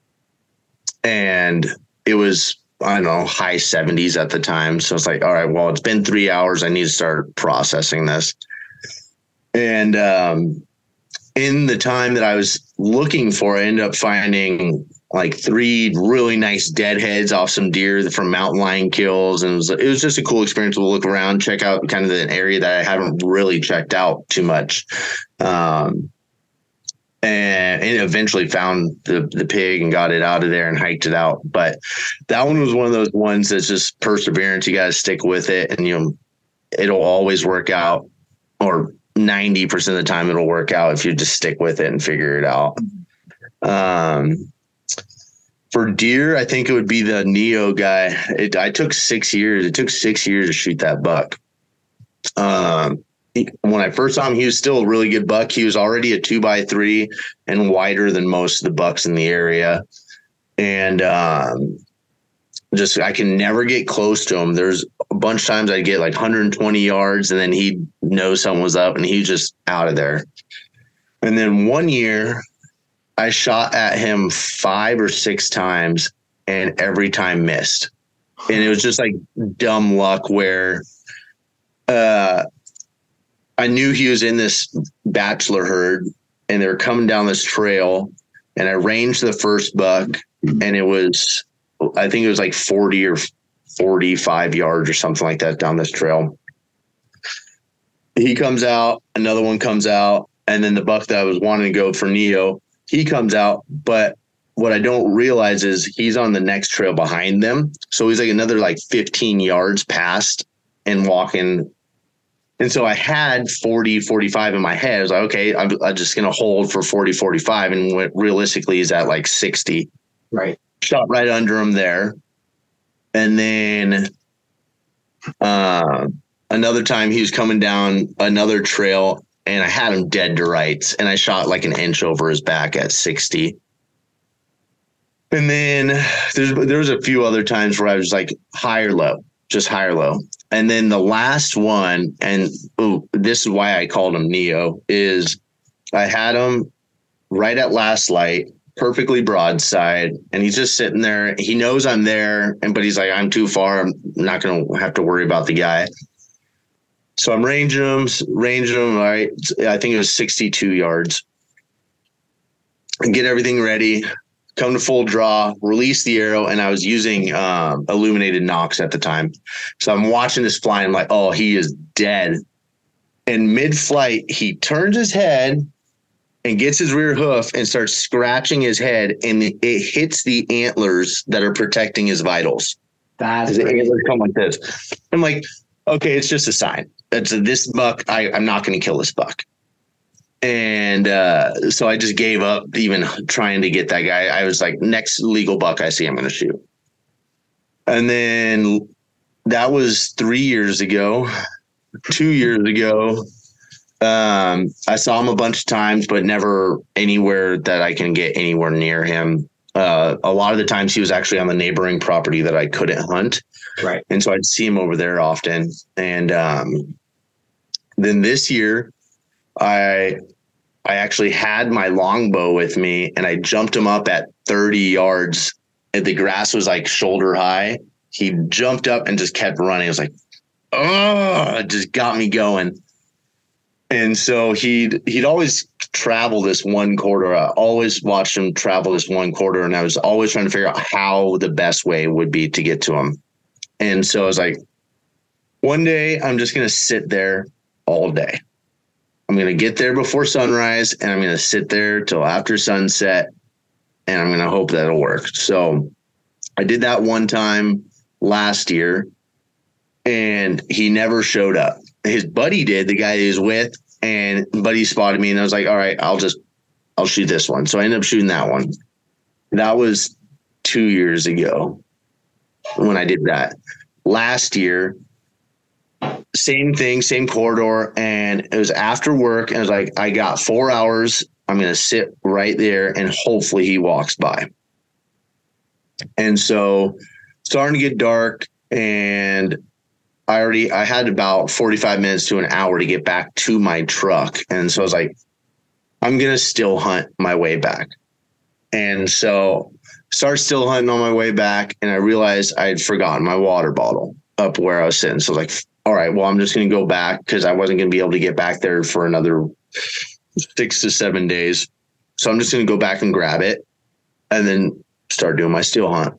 And it was, I don't know, high seventies at the time. So it's like, all right, well, it's been three hours. I need to start processing this. And um, in the time that I was looking for, I ended up finding like three really nice deadheads off some deer from mountain lion kills. And it was, it was just a cool experience to look around, check out kind of an area that I haven't really checked out too much. Um, and, and eventually found the, the pig and got it out of there and hiked it out. But that one was one of those ones that's just perseverance. You got to stick with it, and, you know, it'll always work out, or ninety percent of the time it'll work out if you just stick with it and figure it out. Um, For deer, I think it would be the Neo guy. It, I took six years. It took six years to shoot that buck. Um, he, when I first saw him, he was still a really good buck. He was already a two by three and wider than most of the bucks in the area. And um, just, I can never get close to him. There's a bunch of times I'd get like one hundred twenty yards, and then he'd know something was up, and he's just out of there. And then one year, I shot at him five or six times, and every time missed. And it was just like dumb luck where uh, I knew he was in this bachelor herd, and they were coming down this trail, and I ranged the first buck, and it was, I think it was like forty or forty-five yards or something like that down this trail. He comes out, another one comes out, and then the buck that I was wanting to go for Neo, he comes out, but what I don't realize is he's on the next trail behind them. So he's like another like fifteen yards past and walking. And so I had forty, forty-five in my head. I was like, okay, I'm, I'm just going to hold for forty, forty-five. And what realistically is at like sixty. Right. Shot right under him there. And then uh, another time he was coming down another trail, and I had him dead to rights, and I shot like an inch over his back at sixty. And then there's, there was a few other times where I was like high or low, just high or low. And then the last one, and ooh, this is why I called him Neo, is I had him right at last light, perfectly broadside, and he's just sitting there. He knows I'm there, and but he's like, I'm too far. I'm not going to have to worry about the guy. So I'm ranging him, ranging him. All right. I think it was sixty-two yards. And get everything ready, come to full draw, release the arrow. And I was using um, illuminated Nox at the time. So I'm watching this fly, and I'm like, oh, he is dead. And mid-flight, he turns his head and gets his rear hoof and starts scratching his head. And it hits the antlers that are protecting his vitals. That's the antlers come like this. I'm like, okay, it's just a sign. It's a, this buck, I, I'm not going to kill this buck. And uh, so I just gave up even trying to get that guy. I was like, next legal buck I see, I'm going to shoot. And then that was three years ago, two years ago. Um, I saw him a bunch of times, but never anywhere that I can get anywhere near him. Uh, a lot of the times he was actually on the neighboring property that I couldn't hunt. Right. And so I'd see him over there often. And um, then this year, I I actually had my longbow with me, and I jumped him up at thirty yards. And the grass was like shoulder high. He jumped up and just kept running. I was like, oh, it just got me going. And so he'd he'd always travel this one quarter. I always watched him travel this one quarter, and I was always trying to figure out how the best way would be to get to him. And so I was like, one day I'm just going to sit there all day. I'm going to get there before sunrise, and I'm going to sit there till after sunset, and I'm going to hope that'll work. So I did that one time last year, and he never showed up. His buddy did, the guy he was with, and buddy spotted me, and I was like, all right, I'll just I'll shoot this one. So I ended up shooting that one. That was two years ago when I did that. Last year, same thing, same corridor. And it was after work. And I was like, I got four hours. I'm going to sit right there and hopefully he walks by. And so starting to get dark, and I already, I had about forty-five minutes to an hour to get back to my truck. And so I was like, I'm going to still hunt my way back. And so start still hunting on my way back. And I realized I had forgotten my water bottle up where I was sitting. So I was like, all right, well, I'm just going to go back because I wasn't going to be able to get back there for another six to seven days. So I'm just going to go back and grab it and then start doing my steel hunt.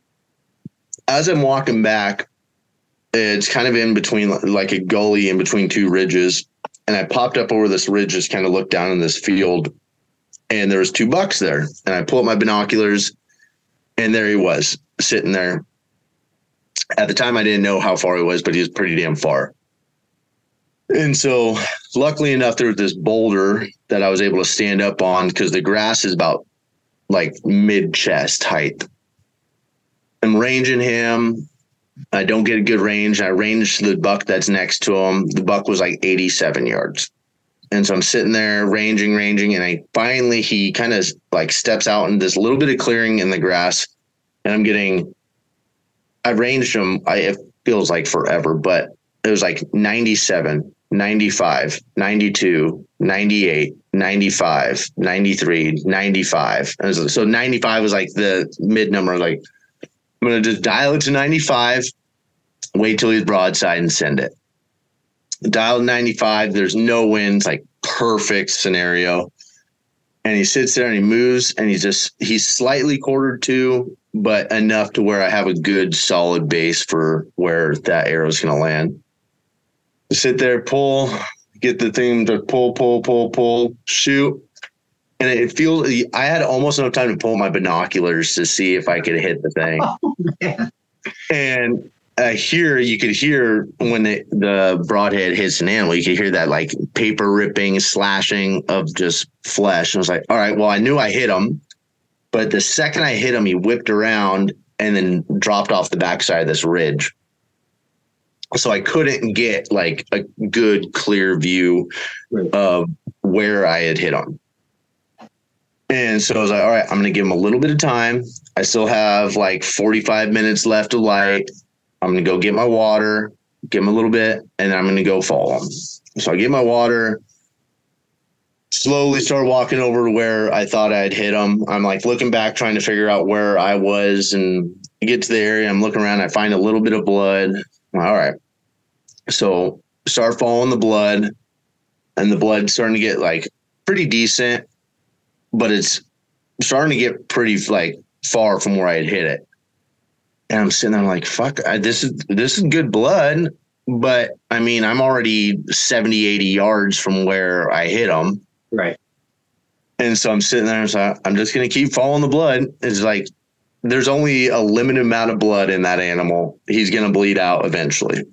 As I'm walking back, it's kind of in between, like a gully in between two ridges. And I popped up over this ridge, just kind of looked down in this field, and there was two bucks there. And I pull up my binoculars, and there he was sitting there. At the time, I didn't know how far he was, but he was pretty damn far. And so luckily enough, there was this boulder that I was able to stand up on because the grass is about like mid chest height. I'm ranging him. I don't get a good range. I range the buck that's next to him. The buck was like eighty-seven yards. And so I'm sitting there ranging, ranging. And I finally, he kind of like steps out in this little bit of clearing in the grass. And I'm getting, I ranged him. I, it feels like forever, but it was like ninety-seven, ninety-five, ninety-two, ninety-eight, ninety-five, ninety-three, ninety-five. And so, so ninety-five was like the mid number. Like, I'm going to just dial it to ninety-five, wait till he's broadside and send it. Dial to ninety-five. There's no winds, like perfect scenario. And he sits there and he moves and he's just, he's slightly quartered to, but enough to where I have a good solid base for where that arrow is going to land. Sit there, pull, get the thing to pull, pull, pull, pull, shoot. And it feels, I had almost enough time to pull my binoculars to see if I could hit the thing. Oh, man. And I hear, you could hear when the, the broadhead hits an animal, you could hear that like paper ripping, slashing of just flesh. And I was like, all right, well, I knew I hit him. But the second I hit him, he whipped around and then dropped off the backside of this ridge. So I couldn't get like a good, clear view right. of where I had hit him. And so I was like, all right, I'm going to give him a little bit of time. I still have like forty-five minutes left of light. I'm going to go get my water, give him a little bit, and then I'm going to go follow him. So I get my water, slowly start walking over to where I thought I'd hit him. I'm like looking back, trying to figure out where I was, and get to the area. I'm looking around. I find a little bit of blood. All right. So start following the blood, and the blood's starting to get like pretty decent, but it's starting to get pretty like far from where I had hit it. And I'm sitting there like, fuck, I, this is, this is good blood. But I mean, I'm already seventy, eighty yards from where I hit him. Right. And so I'm sitting there and so I'm just going to keep following the blood. It's like, there's only a limited amount of blood in that animal. He's going to bleed out eventually.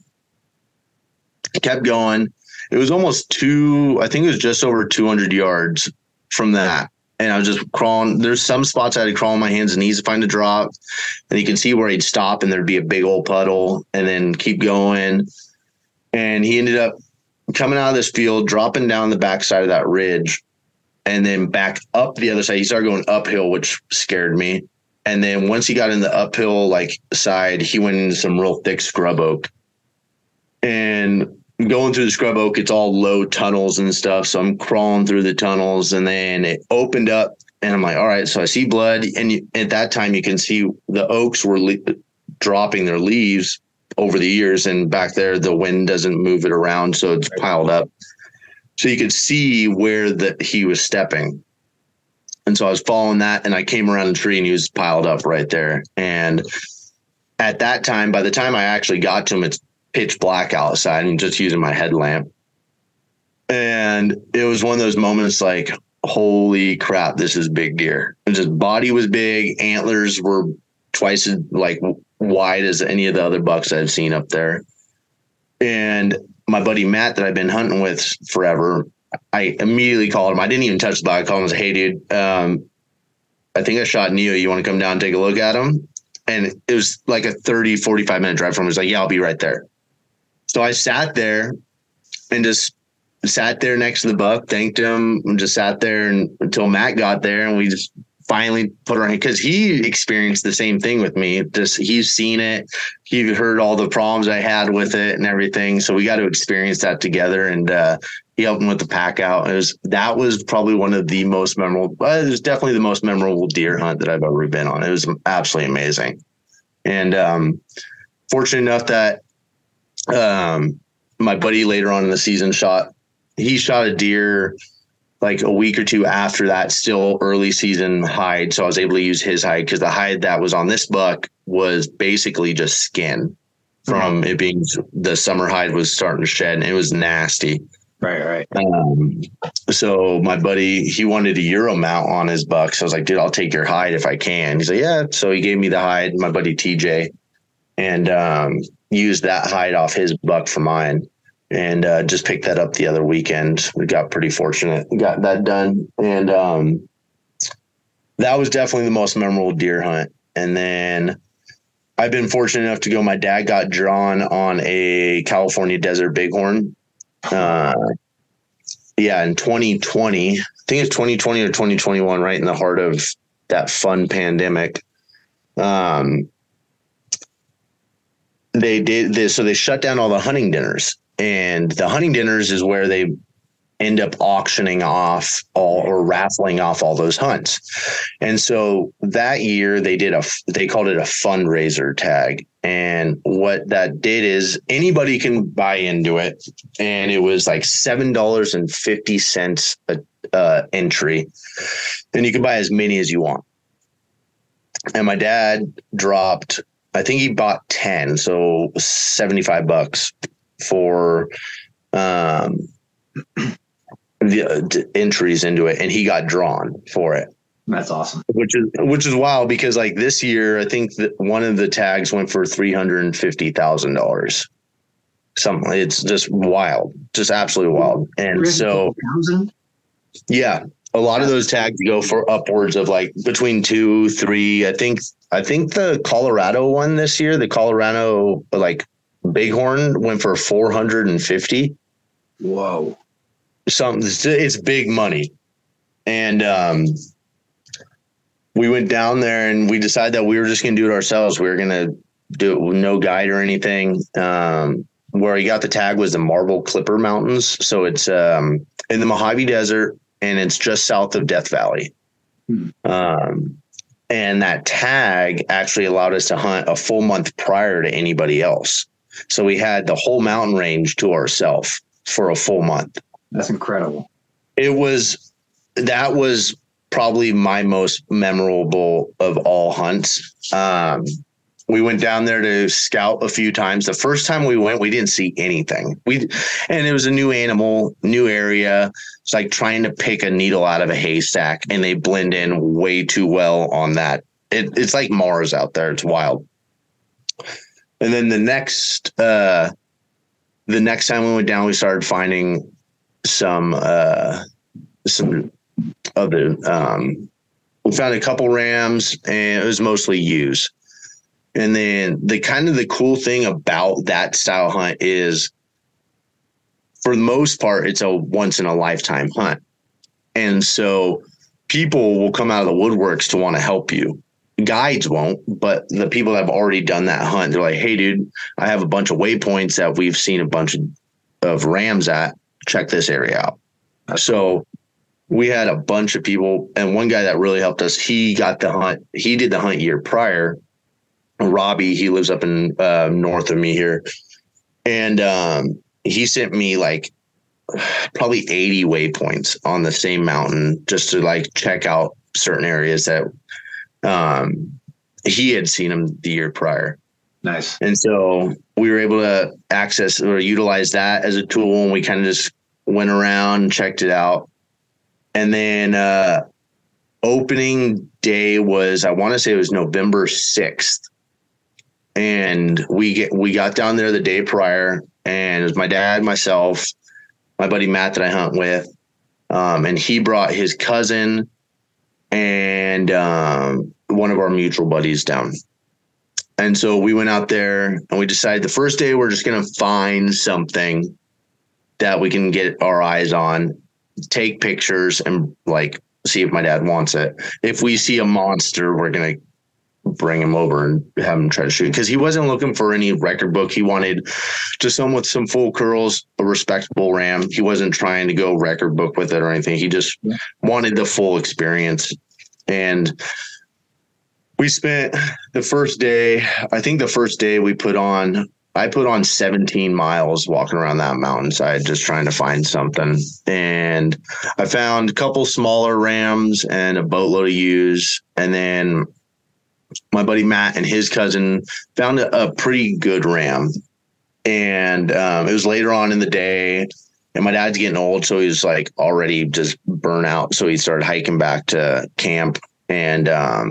I kept going. It was almost two, I think it was just over two hundred yards from that. And I was just crawling. There's some spots I had to crawl on my hands and knees to find a drop. And you can see where he'd stop and there'd be a big old puddle and then keep going. And he ended up coming out of this field, dropping down the backside of that ridge, and then back up the other side. He started going uphill, which scared me. And then once he got in the uphill like side, he went into some real thick scrub oak. And going through the scrub oak, it's all low tunnels and stuff. So I'm crawling through the tunnels, and then it opened up, and I'm like, all right. So I see blood. And you, at that time, you can see the oaks were le- dropping their leaves over the years. And back there, the wind doesn't move it around. So it's piled up. So you could see where the, he was stepping. And so I was following that, and I came around the tree, and he was piled up right there. And at that time, by the time I actually got to him, it's pitch black outside. I'm just using my headlamp. And it was one of those moments like, holy crap, this is big deer. His body was big. Antlers were twice as like wide as any of the other bucks I've seen up there. And my buddy Matt that I've been hunting with forever, I immediately called him. I didn't even touch the buck. I called him and said, hey, dude, um, I think I shot Neo. You want to come down and take a look at him? And it was like a thirty, forty-five minute drive from him. He was like, yeah, I'll be right there. So I sat there and just sat there next to the buck, thanked him, and just sat there and, until Matt got there, and we just finally put our hand, because he experienced the same thing with me. Just he's seen it, he heard all the problems I had with it and everything. So we got to experience that together, and uh, he helped me with the pack out. It was that was probably one of the most memorable. Uh, it was definitely the most memorable deer hunt that I've ever been on. It was absolutely amazing, and um, fortunate enough that um, my buddy later on in the season shot. He shot a deer like a week or two after that, still early season hide. So I was able to use his hide, because the hide that was on this buck was basically just skin from mm-hmm. it being the summer hide was starting to shed, and it was nasty. Right, right. Um, so my buddy, he wanted a Euro mount on his buck. So I was like, dude, I'll take your hide if I can. He's like, yeah. So he gave me the hide, my buddy T J, and um, used that hide off his buck for mine. And uh, just picked that up the other weekend. We got pretty fortunate. We got that done. And um, that was definitely the most memorable deer hunt. And then I've been fortunate enough to go. My dad got drawn on a California desert bighorn. Uh, yeah, in twenty twenty. I think it's twenty twenty or twenty twenty-one, right in the heart of that fun pandemic. Um, they did this. So they shut down all the hunting dinners. And the hunting dinners is where they end up auctioning off all or raffling off all those hunts. And so that year they did a, they called it a fundraiser tag. And what that did is anybody can buy into it. And it was like seven dollars and fifty cents a uh, entry. And you can buy as many as you want. And my dad dropped, I think he bought ten. So seventy-five bucks. For um, the uh, entries into it, and he got drawn for it. That's awesome. Which is which is wild, because like this year, I think that one of the tags went for three hundred and fifty thousand dollars. Something it's just wild, just absolutely wild. And so, yeah, a lot of those tags go for upwards of like between two, three. I think I think the Colorado one this year, the Colorado like. Bighorn went for four hundred fifty. Whoa. Something it's big money. And um, we went down there and we decided that we were just going to do it ourselves. We were going to do it with no guide or anything. Um, where he got the tag was the Marble Clipper Mountains. So it's um, in the Mojave Desert, and it's just south of Death Valley. Hmm. Um, and that tag actually allowed us to hunt a full month prior to anybody else. So we had the whole mountain range to ourselves for a full month. That's incredible. It was, that was probably my most memorable of all hunts. Um, we went down there to scout a few times. The first time we went, we didn't see anything. We, and it was a new animal, new area. It's like trying to pick a needle out of a haystack, and they blend in way too well on that. It, it's like Mars out there. It's wild. And then the next, uh, the next time we went down, we started finding some, uh, some other, um, we found a couple rams, and it was mostly ewes. And then the kind of the cool thing about that style hunt is, for the most part, it's a once in a lifetime hunt. And so people will come out of the woodworks to want to help you. Guides won't, but the people that have already done that hunt, they're like, hey, dude, I have a bunch of waypoints that we've seen a bunch of, of rams at. Check this area out. So we had a bunch of people, and one guy that really helped us, he got the hunt. He did the hunt year prior. Robbie, he lives up in uh, north of me here. And um, he sent me like probably eighty waypoints on the same mountain just to like check out certain areas that um, he had seen them the year prior. Nice. And so we were able to access or utilize that as a tool, and we kind of just went around and checked it out. And then uh, opening day was, I want to say it was November sixth. And we get, we got down there the day prior, and it was my dad, myself, my buddy Matt that I hunt with, Um, and he brought his cousin and um, one of our mutual buddies down. And so we went out there and we decided the first day we're just going to find something that we can get our eyes on, take pictures, and like see if my dad wants it. If we see a monster, we're going to bring him over and have him try to shoot, because he wasn't looking for any record book. He wanted just someone with some full curls, a respectable ram. He wasn't trying to go record book with it or anything. He just yeah. wanted the full experience. And we spent the first day, I think the first day we put on, I put on seventeen miles walking around that mountainside, just trying to find something. And I found a couple smaller rams and a boatload of ewes. And then my buddy Matt and his cousin found a, a pretty good ram. And um, it was later on in the day, and my dad's getting old, so he was like already just burnt out. So he started hiking back to camp, and um,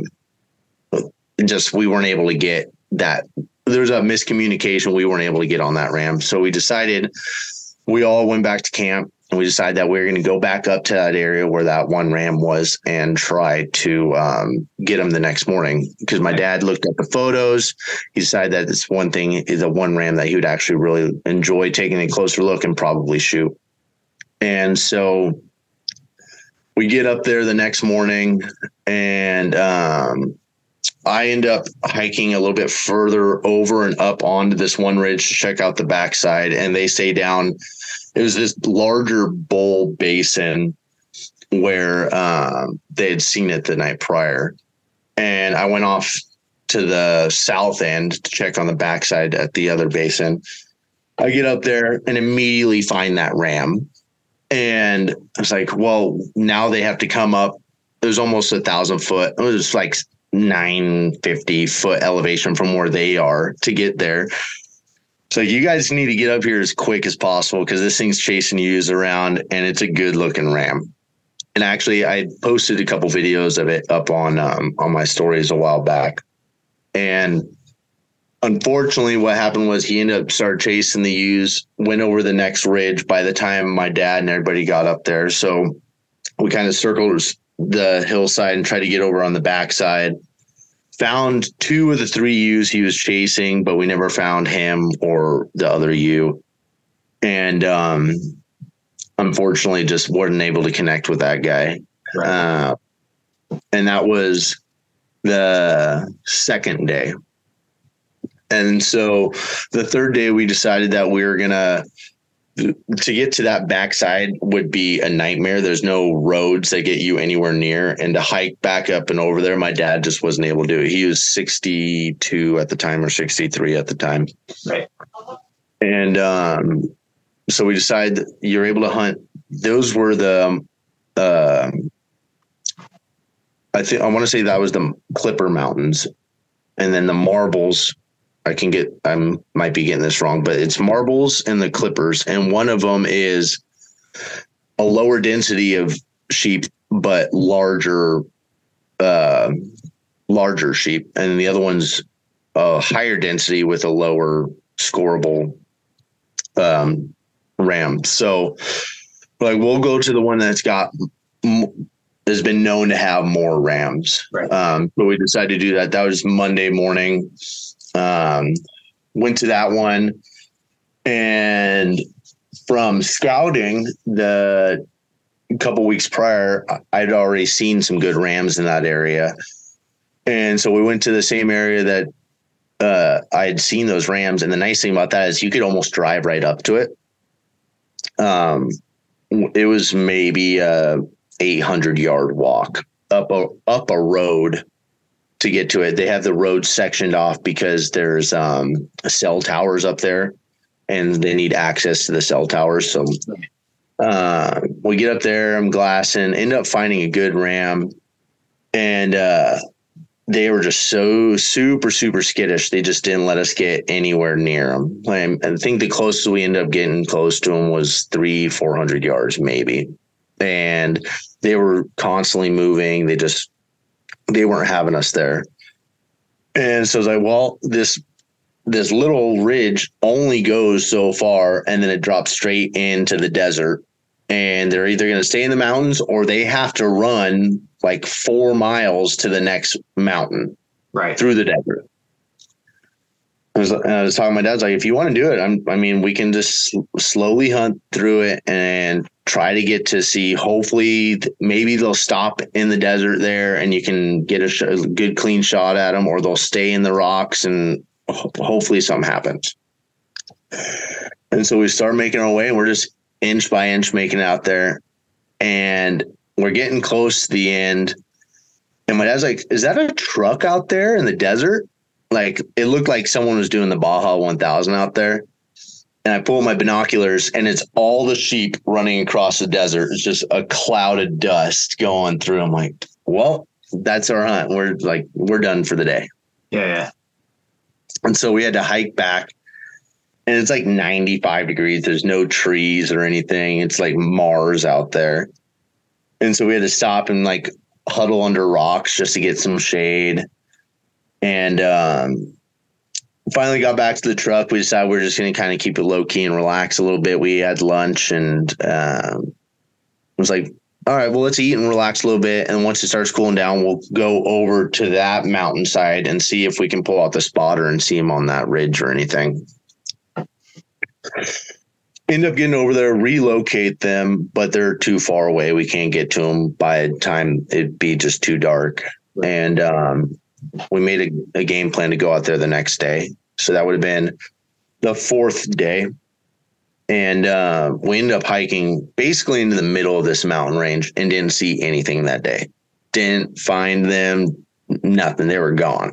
just we weren't able to get that. There was a miscommunication. We weren't able to get on that ram. So we decided, we all went back to camp, and we decided that we were going to go back up to that area where that one ram was and try to um, get him the next morning. Because my dad looked at the photos. He decided that this one thing is the one ram that he would actually really enjoy taking a closer look and probably shoot. And so we get up there the next morning, and um, I end up hiking a little bit further over and up onto this one ridge to check out the backside. And they say down, it was this larger bowl basin where um, they had seen it the night prior. And I went off to the south end to check on the backside at the other basin. I get up there and immediately find that ram. And I was like, well, now they have to come up. It was almost a thousand foot. It was like nine fifty foot elevation from where they are to get there. So you guys need to get up here as quick as possible, because this thing's chasing ewes around, and it's a good looking ram. And actually, I posted a couple videos of it up on um, on my stories a while back. And unfortunately, what happened was he ended up started chasing the ewes, went over the next ridge by the time my dad and everybody got up there. So we kind of circled the hillside and tried to get over on the backside. Found two of the three ewes he was chasing, but we never found him or the other ewe. And um, unfortunately, just weren't able to connect with that guy. Right. Uh, and that was the second day. And so the third day, we decided that we were going to, to get to that backside would be a nightmare. There's no roads that get you anywhere near, and to hike back up and over there, my dad just wasn't able to do it. He was sixty-two at the time, or sixty-three at the time. Right. And um, so we decided you're able to hunt. Those were the, uh, I think I want to say that was the Clipper Mountains, and then the Marbles. I can get, I might be getting this wrong, but it's Marbles and the Clippers. And one of them is a lower density of sheep, but larger, uh, larger sheep. And the other one's a higher density with a lower scoreable um, ram. So like, we'll go to the one that's got, has been known to have more rams. Right. Um, but we decided to do that. That was Monday morning. Um, went to that one, and from scouting the couple weeks prior, I'd already seen some good rams in that area. And so we went to the same area that uh, I had seen those rams. And the nice thing about that is you could almost drive right up to it. Um, it was maybe a eight hundred yard walk up a, up a road to get to it. They have the road sectioned off because there's um, cell towers up there, and they need access to the cell towers. So uh, we get up there, I'm glassing, end up finding a good ram, and uh, they were just so super, super skittish. They just didn't let us get anywhere near them. I think the closest we ended up getting close to them was three, four hundred yards maybe. And they were constantly moving. They just, they weren't having us there. And so I was like, well, this this little ridge only goes so far, and then it drops straight into the desert. and they're either going to stay in the mountains or they have to run like four miles to the next mountain, right, through the desert. I was, I was talking to my dad, like, if you want to do it, I'm, I mean, we can just slowly hunt through it and try to get to see, hopefully maybe they'll stop in the desert there and you can get a, sh- a good, clean shot at them, or they'll stay in the rocks and ho- hopefully something happens. And so we start making our way, and we're just inch by inch making it out there, and we're getting close to the end. And my dad's like, is that a truck out there in the desert? Like, it looked like someone was doing the Baja one thousand out there. And I pull my binoculars, and it's all the sheep running across the desert. It's just a cloud of dust going through. I'm like, well, that's our hunt. We're like, we're done for the day. Yeah, yeah. And so we had to hike back, and it's like ninety-five degrees. There's no trees or anything. It's like Mars out there. And so we had to stop and like huddle under rocks just to get some shade. And um, finally got back to the truck. We decided we we're just going to kind of keep it low key and relax a little bit. We had lunch, and um, was like, all right, well, let's eat and relax a little bit. And once it starts cooling down, we'll go over to that mountainside and see if we can pull out the spotter and see him on that ridge or anything. End up getting over there, relocate them, but they're too far away. We can't get to them by the time it'd be just too dark. And um, we made a, a game plan to go out there the next day. So that would have been the fourth day. And uh, we ended up hiking basically into the middle of this mountain range and didn't see anything that day. Didn't find them, nothing. They were gone.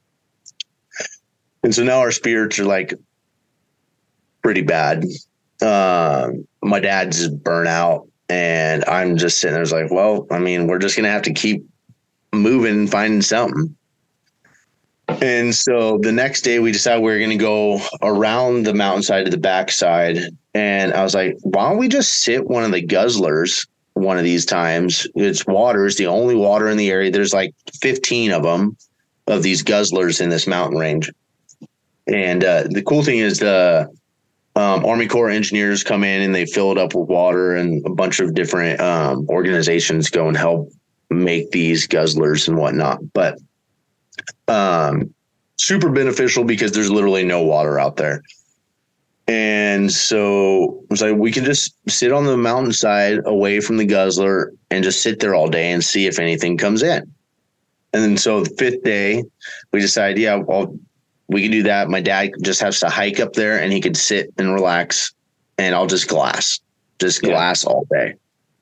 And so now our spirits are like pretty bad. Uh, my dad's burnt out, and I'm just sitting there like, well, I mean, we're just going to have to keep moving and finding something. And so the next day we decided we were going to go around the mountainside to the backside. And I was like, why don't we just sit one of the guzzlers one of these times? It's water. It's the only water in the area. There's like fifteen of them, of these guzzlers in this mountain range. And uh, the cool thing is the um, Army Corps engineers come in and they fill it up with water, and a bunch of different um, organizations go and help make these guzzlers and whatnot. But um, super beneficial because there's literally no water out there. And so it was like, we can just sit on the mountainside away from the guzzler and just sit there all day and see if anything comes in. And then so the fifth day, we decided, yeah, well, we can do that. My dad just has to hike up there, and he could sit and relax, and I'll just glass, just glass yeah. all day.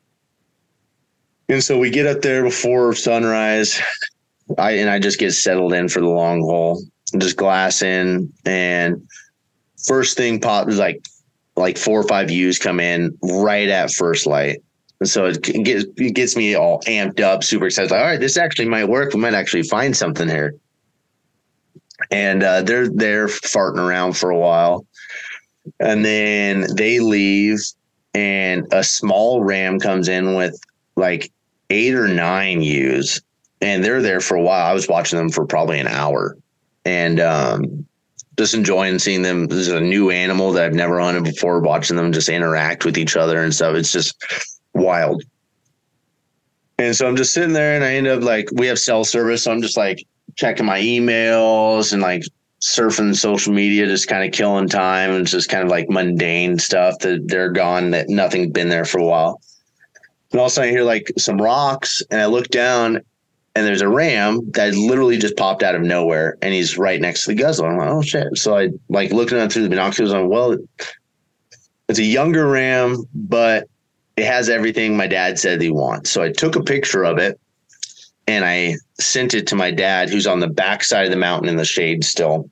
And so we get up there before sunrise. I and I just get settled in for the long haul, just glass in, and first thing pop is like like four or five views come in right at first light. And so it gets, it gets me all amped up, super excited. Like, all right, this actually might work. We might actually find something here. And uh, they're they're farting around for a while, and then they leave, and a small ram comes in with like eight or nine ewes, and they're there for a while. I was watching them for probably an hour, and um, just enjoying seeing them. This is a new animal that I've never hunted before. Watching them just interact with each other and stuff. It's just wild. And so I'm just sitting there, and I end up like, we have cell service, so I'm just like checking my emails and like surfing social media, just kind of killing time. And it's just kind of like mundane stuff that they're gone, that nothing's been there for a while. And all of a sudden I hear like some rocks, and I look down, and there's a ram that literally just popped out of nowhere, and he's right next to the guzzler. I'm like, oh shit. So I like looking at through the binoculars, I'm like, well, it's a younger ram, but it has everything my dad said he wants. So I took a picture of it, and I sent it to my dad, who's on the backside of the mountain in the shade still.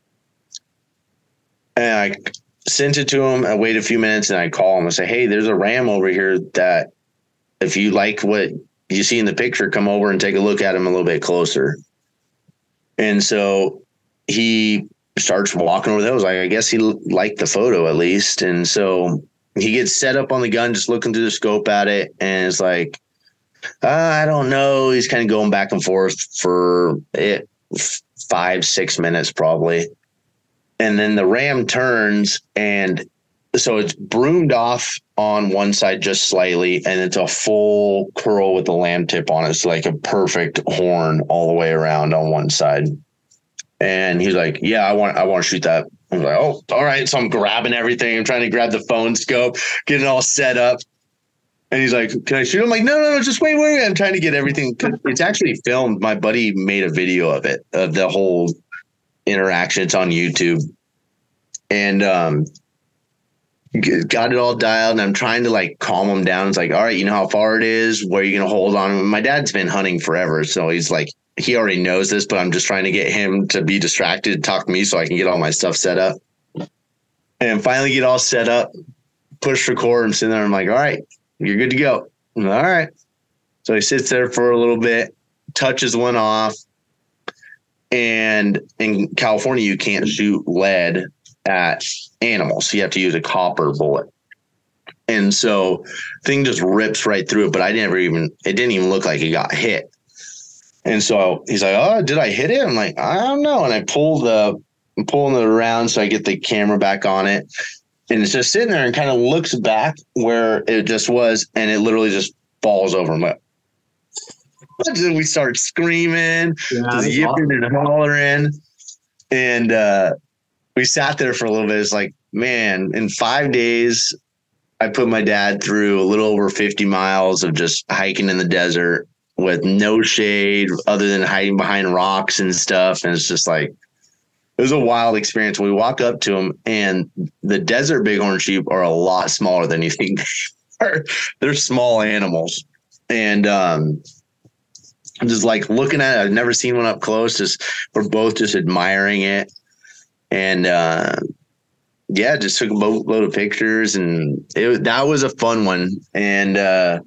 And I sent it to him. I wait a few minutes, and I call him and say, hey, there's a ram over here that if you like what you see in the picture, come over and take a look at him a little bit closer. And so he starts walking over there. I was like, I guess he liked the photo at least. And so he gets set up on the gun, just looking through the scope at it. And it's like, uh, I don't know. He's kind of going back and forth for it, five, six minutes probably. And then the ram turns and so it's broomed off on one side just slightly, and it's a full curl with the lamb tip on it. It's like a perfect horn all the way around on one side. And he's like, yeah, I want, I want to shoot that. I'm like, oh, all right. So I'm grabbing everything. I'm trying to grab the phone scope, get it all set up. And he's like, can I shoot? I'm like, no, no, no, just wait, wait, wait. I'm trying to get everything. It's actually filmed. My buddy made a video of it, of the whole interaction. It's on YouTube. And, um, got it all dialed, and I'm trying to like calm him down. It's like, all right, you know how far it is, where you're going to hold on. My dad's been hunting forever. So he's like, he already knows this, but I'm just trying to get him to be distracted, talk to me so I can get all my stuff set up. And finally get all set up, push record. I'm sitting there. I'm like, all right, you're good to go. I'm like, all right. So he sits there for a little bit, touches one off. And in California, you can't shoot lead at animals. You have to use a copper bullet. And so thing just rips right through it, but I never even, it didn't even look like it got hit. And so he's like, oh, did I hit it? I'm like, I don't know. And I pull the, I'm pulling it around so I get the camera back on it. And it's just sitting there and kind of looks back where it just was. And it literally just falls over. I'm like, we start screaming, yeah, just yipping awesome. And hollering. And uh, we sat there for a little bit. It's like, man, in five days, I put my dad through a little over fifty miles of just hiking in the desert with no shade other than hiding behind rocks and stuff. And it's just like, it was a wild experience. We walk up to them, and the desert bighorn sheep are a lot smaller than you think they are. They're small animals. And um, I'm just like looking at it. I've never seen one up close. Just we're both just admiring it. And uh, yeah, just took a boatload of pictures, and it that was a fun one. And uh,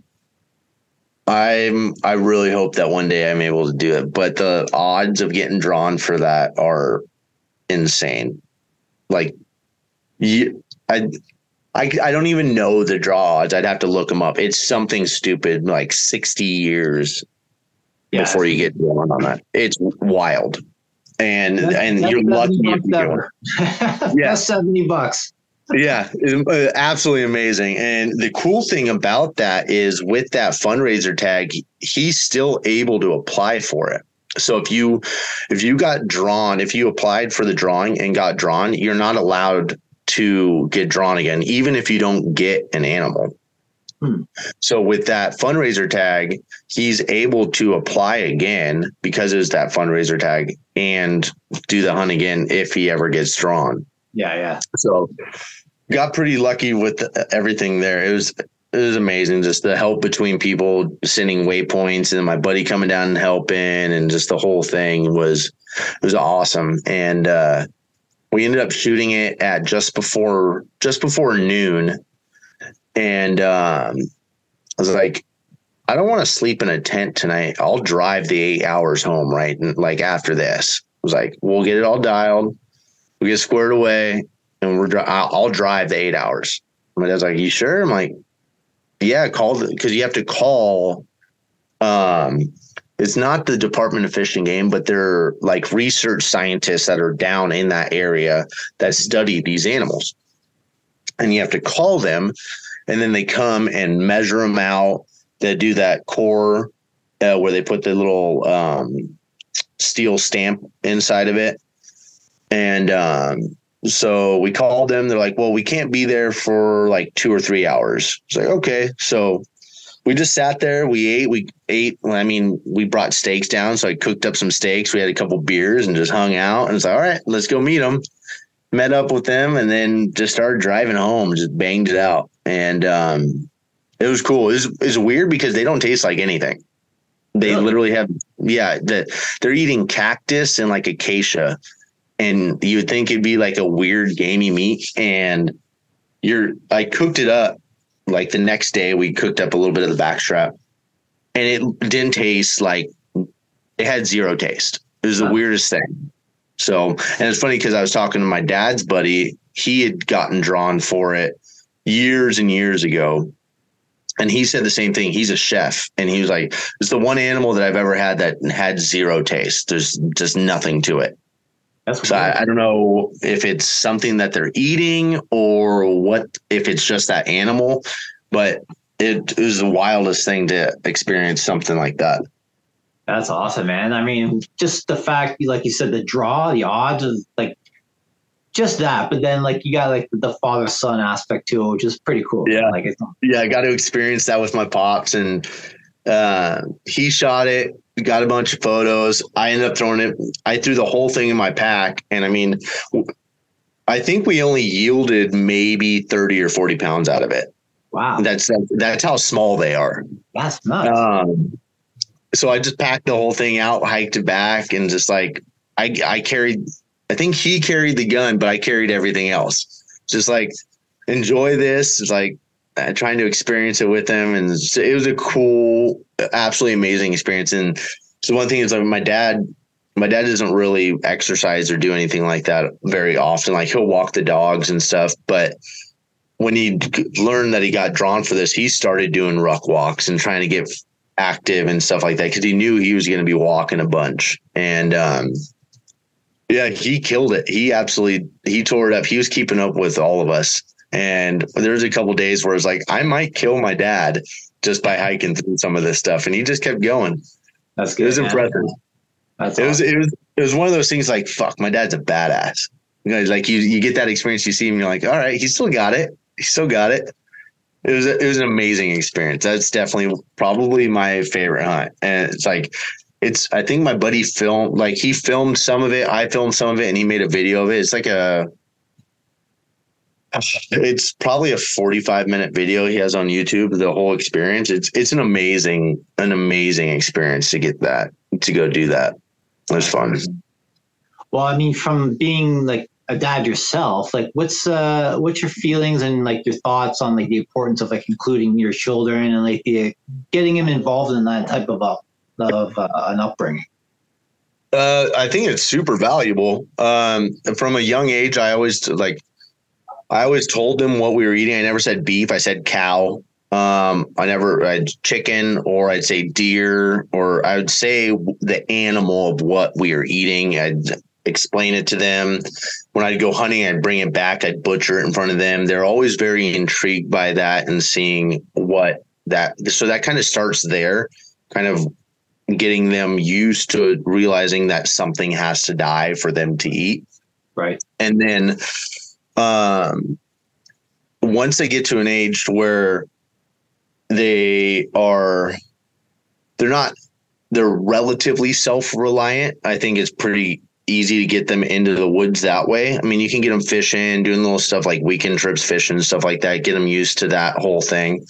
I'm I really hope that one day I'm able to do it. But the odds of getting drawn for that are insane. Like, you, I, I, I don't even know the draw odds. I'd have to look them up. It's something stupid, like sixty years yeah. before you get drawn on that. It's wild, and that's, and that's you're lucky if you do it. Yeah, that's seventy bucks. Yeah, absolutely amazing. And the cool thing about that is with that fundraiser tag, he's still able to apply for it. So if you if you got drawn, if you applied for the drawing and got drawn, you're not allowed to get drawn again, even if you don't get an animal. Hmm. So with that fundraiser tag, he's able to apply again because it's that fundraiser tag and do the hunt again if he ever gets drawn. Yeah, yeah. So got pretty lucky with everything there. It was it was amazing, just the help between people sending waypoints and my buddy coming down and helping, and just the whole thing was was awesome. And uh, we ended up shooting it at just before just before noon. And um, I was like, I don't want to sleep in a tent tonight. I'll drive the eight hours home, right? And like after this, I was like, we'll get it all dialed, we get squared away, and we're I'll, I'll drive the eight hours. My dad's like, you sure? I'm like, yeah, call the, because you have to call. Um, it's not the Department of Fish and Game, but they're like research scientists that are down in that area that study these animals, and you have to call them, and then they come and measure them out. They do that core uh, where they put the little um, steel stamp inside of it, and um, so we called them. They're like, well, we can't be there for like two or three hours. It's like, okay. So we just sat there. We ate. We ate. I mean, we brought steaks down. So I cooked up some steaks. We had a couple beers and just hung out. And it's like, all right, let's go meet them. Met up with them and then just started driving home. Just banged it out. And um, it was cool. It's it's weird because they don't taste like anything. They really? literally have, yeah, the, they're eating cactus and like acacia. And you would think it'd be like a weird gamey meat. And you're, I cooked it up like the next day. We cooked up a little bit of the backstrap, and it didn't taste like, it had zero taste. It was the wow. weirdest thing. So, and it's funny because I was talking to my dad's buddy. He had gotten drawn for it years and years ago. And he said the same thing. He's a chef. And he was like, it's the one animal that I've ever had that had zero taste. There's just nothing to it. That's so I, I don't know if it's something that they're eating or what, if it's just that animal, but it, it was the wildest thing to experience something like that. That's awesome, man. I mean, just the fact, like you said, the draw, the odds of like just that, but then like you got like the father son aspect to it, which is pretty cool. Yeah. Like, it's, yeah, I got to experience that with my pops, and uh, he shot it, got a bunch of photos. I ended up throwing it. I threw the whole thing in my pack. And I mean, I think we only yielded maybe thirty or forty pounds out of it. Wow. That's, that's how small they are. That's nuts. Um, so I just packed the whole thing out, hiked it back, and just like, I, I carried, I think he carried the gun, but I carried everything else. Just like, enjoy this. It's like, uh, trying to experience it with them. And it was a cool, absolutely amazing experience. And so one thing is like my dad, my dad doesn't really exercise or do anything like that very often. Like he'll walk the dogs and stuff, but when he learned that he got drawn for this, he started doing ruck walks and trying to get active and stuff like that, because he knew he was going to be walking a bunch. And um, yeah, he killed it. He absolutely, he tore it up. He was keeping up with all of us. And there was a couple of days where it's like, I might kill my dad just by hiking through some of this stuff. And he just kept going. That's good. It was man. impressive. That's it awesome. was, it was, it was one of those things like, fuck, my dad's a badass. You know, like you, you get that experience, you see him, you're like, all right, he still got it. He still got it. It was, a, it was an amazing experience. That's definitely probably my favorite hunt. And it's like, it's, I think my buddy filmed, like he filmed some of it. I filmed some of it and he made a video of it. It's like a, it's probably a forty-five minute video he has on YouTube, the whole experience. It's, it's an amazing, an amazing experience to get that, to go do that. It was fun. Well, I mean, from being like a dad yourself, like what's, uh, what's your feelings and like your thoughts on like the importance of like including your children and like the, getting them involved in that type of, uh, of uh, an upbringing? Uh, I think it's super valuable. Um, from a young age, I always like, I always told them what we were eating. I never said beef. I said cow. Um, I never I'd chicken, or I'd say deer, or I would say the animal of what we were eating. I'd explain it to them. When I'd go hunting, I'd bring it back. I'd butcher it in front of them. They're always very intrigued by that and seeing what that. So that kind of starts there, kind of getting them used to realizing that something has to die for them to eat. Right. And then um, once they get to an age where they are, they're not, they're relatively self-reliant, I think it's pretty easy to get them into the woods that way. I mean, you can get them fishing, doing little stuff like weekend trips, fishing, stuff like that, get them used to that whole thing.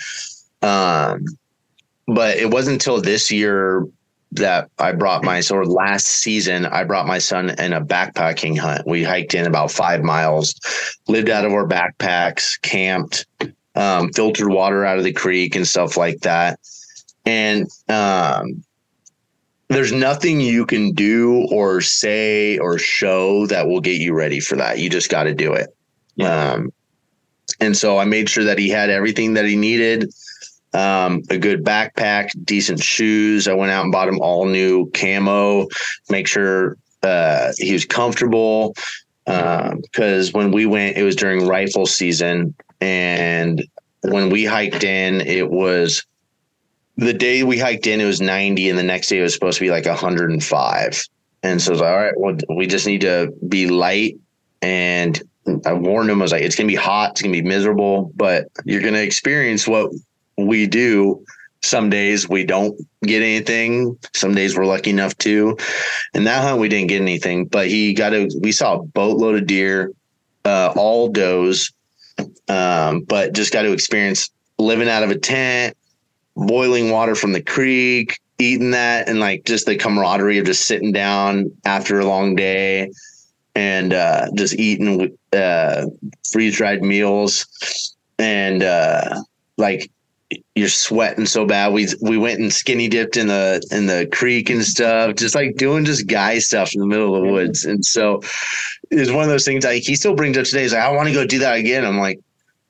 Um, but it wasn't until this year that I brought my, so last season, I brought my son in a backpacking hunt. We hiked in about five miles, lived out of our backpacks, camped, um, filtered water out of the creek and stuff like that. And um, there's nothing you can do or say or show that will get you ready for that. You just got to do it. Yeah. Um, and so I made sure that he had everything that he needed. Um, a good backpack, decent shoes. I went out and bought him all new camo, make sure uh, he was comfortable. Because um, when we went, it was during rifle season. And when we hiked in, it was the day we hiked in, it was ninety. And the next day it was supposed to be like one hundred five. And so I was like, all right, well, we just need to be light. And I warned him, I was like, it's going to be hot. It's going to be miserable, but you're going to experience what we do. Some days we don't get anything. Some days we're lucky enough to. And that hunt, we didn't get anything, but he got a, we saw a boatload of deer, uh, all does, um, but just got to experience living out of a tent, boiling water from the creek, eating that, and like just the camaraderie of just sitting down after a long day and uh, just eating uh, freeze-dried meals. And uh, like, you're sweating so bad. We we went and skinny dipped in the in the creek and stuff, just like doing just guy stuff in the middle of the woods. And so it's one of those things like he still brings up today. He's like, I want to go do that again. I'm like,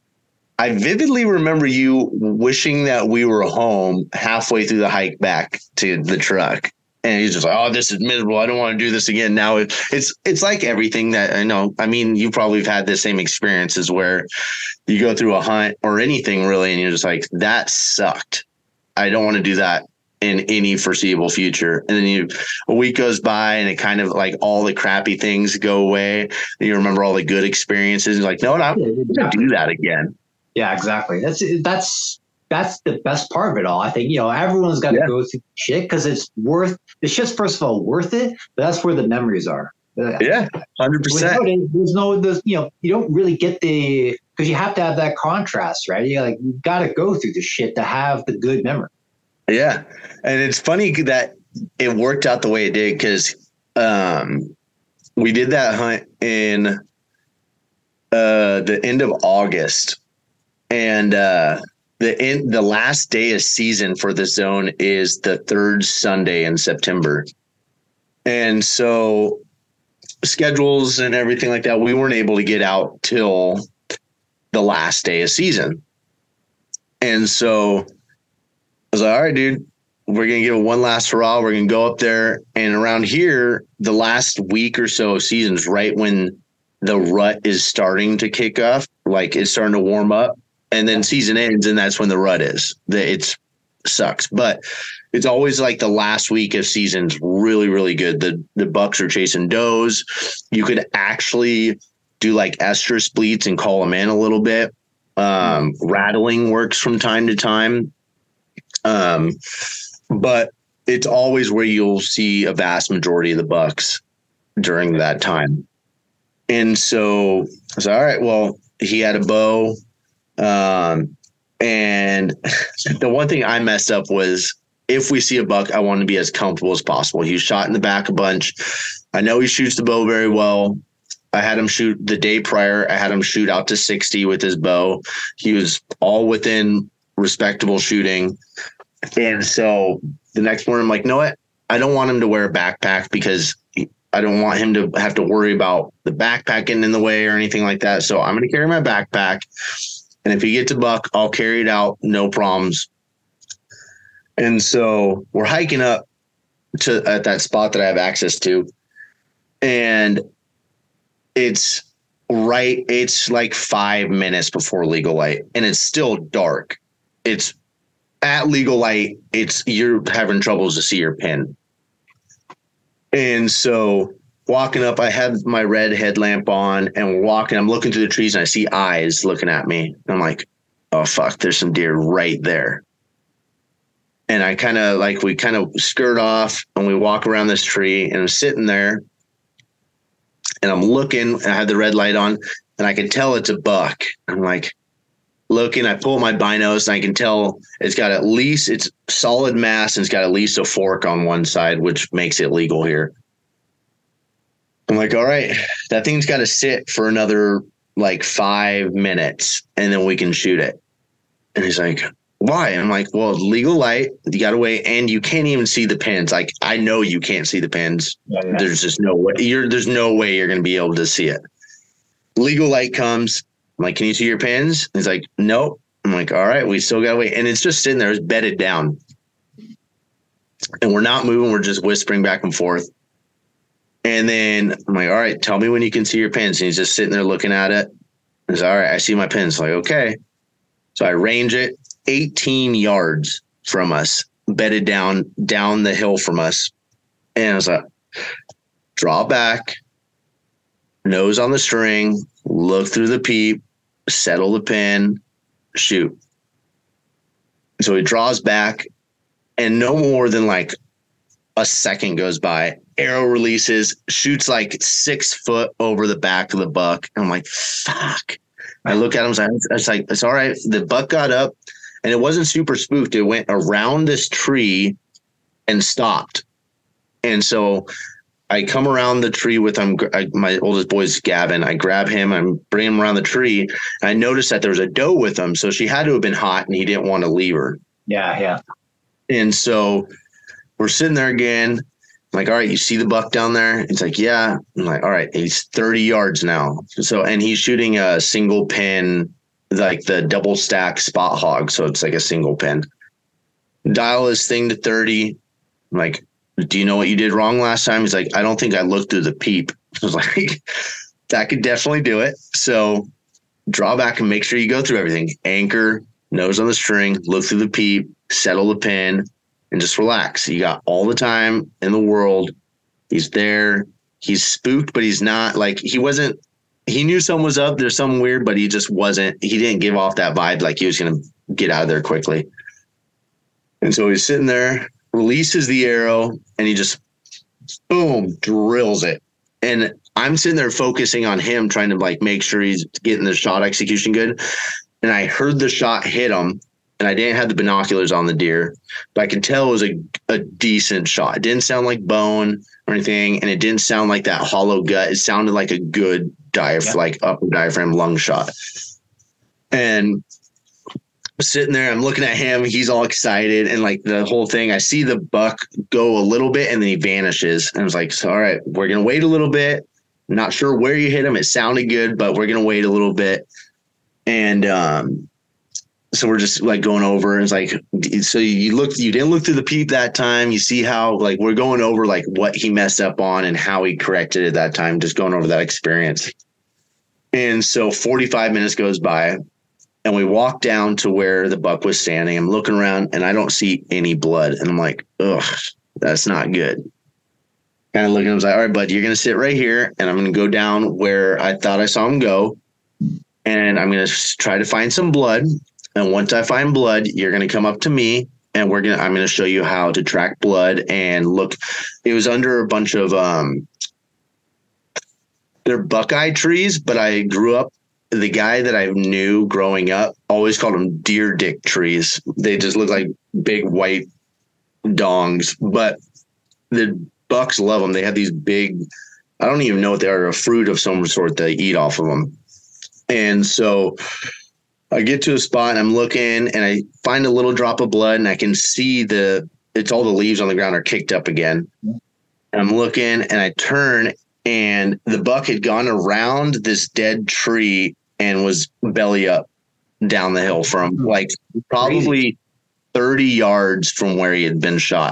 I vividly remember you wishing that we were home halfway through the hike back to the truck. And he's just like, oh, this is miserable. I don't want to do this again. Now it, it's it's like everything that I know. I mean, you probably have had the same experiences where you go through a hunt or anything really, and you're just like, that sucked. I don't want to do that in any foreseeable future. And then you a week goes by and it kind of like all the crappy things go away. And you remember all the good experiences. And you're like, no, I'm not going to do that again. Yeah, exactly. That's that's that's the best part of it all. I think, you know, everyone's got to yeah. go through shit because it's worth the shit's first of all worth it, but that's where the memories are. Yeah, one hundred percent. There's no, there's, you know, you don't really get the, because you have to have that contrast, right? You like, you got to go through the shit to have the good memory. Yeah. And it's funny that it worked out the way it did because um, we did that hunt in uh, the end of August. And uh, the in, the last day of season for the zone is the third Sunday in September. And so schedules and everything like that, we weren't able to get out till the last day of season. And so I was like, all right, dude, we're going to give it one last hurrah. We're going to go up there. And around here, the last week or so of season's right when the rut is starting to kick off, like it's starting to warm up. And then season ends, and that's when the rut is. It sucks. But it's always like the last week of season's really, really good. The the bucks are chasing does. You could actually do like estrus bleats and call them in a little bit. Um, rattling works from time to time. Um, but it's always where you'll see a vast majority of the bucks during that time. And so I was like, all right, well, he had a bow. Um, and the one thing I messed up was if we see a buck, I want to be as comfortable as possible. He was shot in the back a bunch. I know he shoots the bow very well. I had him shoot the day prior. I had him shoot out to sixty with his bow. He was all within respectable shooting. And so the next morning, I'm like, no, what? I don't want him to wear a backpack because I don't want him to have to worry about the backpack getting in the way or anything like that. So I'm going to carry my backpack. And if he gets a buck, I'll carry it out. No problems. And so we're hiking up to at that spot that I have access to. And it's right. It's like five minutes before legal light and it's still dark. It's at legal light. It's you're having troubles to see your pin. And so walking up, I had my red headlamp on and we're walking. I'm looking through the trees and I see eyes looking at me. I'm like, oh, fuck, there's some deer right there. And I kind of like, we kind of skirt off and we walk around this tree and I'm sitting there and I'm looking, and I had the red light on and I can tell it's a buck. I'm like looking, I pull my binos and I can tell it's got at least, it's solid mass and it's got at least a fork on one side, which makes it legal here. I'm like, all right, that thing's got to sit for another like five minutes and then we can shoot it. And he's like, why? I'm like, well, legal light, you got to wait. And you can't even see the pins. Like, I know you can't see the pins. Yeah, yeah. There's just no way you're, there's no way you're going to be able to see it. Legal light comes. I'm like, can you see your pins? He's like, nope. I'm like, all right, we still got to wait. And it's just sitting there, it's bedded down. And we're not moving. We're just whispering back and forth. And then I'm like, all right, tell me when you can see your pins. And he's just sitting there looking at it. He's like, all right, I see my pins. Like, okay. So I range it eighteen yards from us, bedded down, down the hill from us. And I was like, draw back, nose on the string, look through the peep, settle the pin, shoot. So he draws back and no more than like a second goes by. Arrow releases, shoots like six foot over the back of the buck. And I'm like, fuck. I look at him, I was like, it's all right. The buck got up and it wasn't super spooked. It went around this tree and stopped. And so I come around the tree with him. I, my oldest boy's Gavin. I grab him and bring him around the tree. And I noticed that there was a doe with him. So she had to have been hot and he didn't want to leave her. Yeah, yeah. And so we're sitting there again. I'm like, all right, you see the buck down there? It's like, yeah. I'm like, all right, he's thirty yards now. So, and he's shooting a single pin, like the double stack spot hog. So it's like a single pin. Dial this thing to thirty. I'm like, do you know what you did wrong last time? He's like, I don't think I looked through the peep. I was like, that could definitely do it. So draw back and make sure you go through everything. Anchor, nose on the string, look through the peep, settle the pin, and just relax. You got all the time in the world. He's there. He's spooked, but he's not like, he wasn't, he knew something was up. There's something weird, but he just wasn't, he didn't give off that vibe like he was going to get out of there quickly. And so he's sitting there, releases the arrow, and he just, boom, drills it. And I'm sitting there focusing on him, trying to like make sure he's getting the shot execution good. And I heard the shot hit him, and I didn't have the binoculars on the deer, but I could tell it was a, a decent shot. It didn't sound like bone or anything, and it didn't sound like that hollow gut. It sounded like a good diaphragm, yeah. like upper diaphragm lung shot. And sitting there, I'm looking at him. He's all excited, and like the whole thing, I see the buck go a little bit, and then he vanishes. And I was like, so, all right, we're gonna wait a little bit. Not sure where you hit him. It sounded good, but we're gonna wait a little bit. And um, so we're just like going over, and it's like, so you look, you didn't look through the peep that time. You see how like we're going over like what he messed up on and how he corrected it that time, just going over that experience. And so forty-five minutes goes by, and we walk down to where the buck was standing. I'm looking around, and I don't see any blood. And I'm like, ugh, that's not good. Kind of looking at him, I was like, all right, bud, you're going to sit right here, and I'm going to go down where I thought I saw him go. And I'm going to try to find some blood. And once I find blood, you're going to come up to me, and we're going to, I'm going to show you how to track blood and look. It was under a bunch of, um, they're buckeye trees, but I grew up, the guy that I knew growing up always called them deer dick trees. They just look like big white dongs, but the bucks love them. They have these big, I don't even know what they are, a fruit of some sort they eat off of them. And so I get to a spot, and I'm looking, and I find a little drop of blood, and I can see the, it's all the leaves on the ground are kicked up again. And I'm looking, and I turn, and the buck had gone around this dead tree and was belly up down the hill from like probably thirty yards from where he had been shot.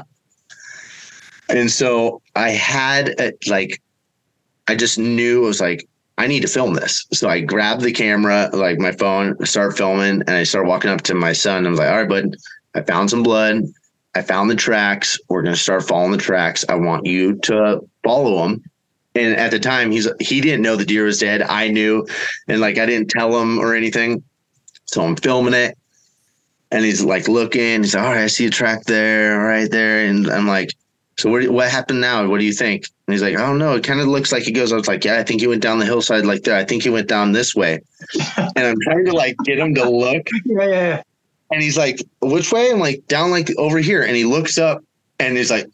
And so I had a, like, I just knew it was like, I need to film this. So I grabbed the camera, like my phone, start filming, and I start walking up to my son. I was like, all right, bud, I found some blood. I found the tracks. We're going to start following the tracks. I want you to follow them. And at the time, he's he didn't know the deer was dead. I knew, and like I didn't tell him or anything. So I'm filming it, and he's like looking. He's like, all right, I see a track there, right there. And I'm like, so what, what happened now? What do you think? And he's like, I don't know. It kind of looks like he goes. I was like, yeah, I think he went down the hillside like that. I think he went down this way. And I'm trying to like get him to look. Yeah, yeah, yeah. And he's like, which way? I'm like, down like over here. And he looks up, and he's like,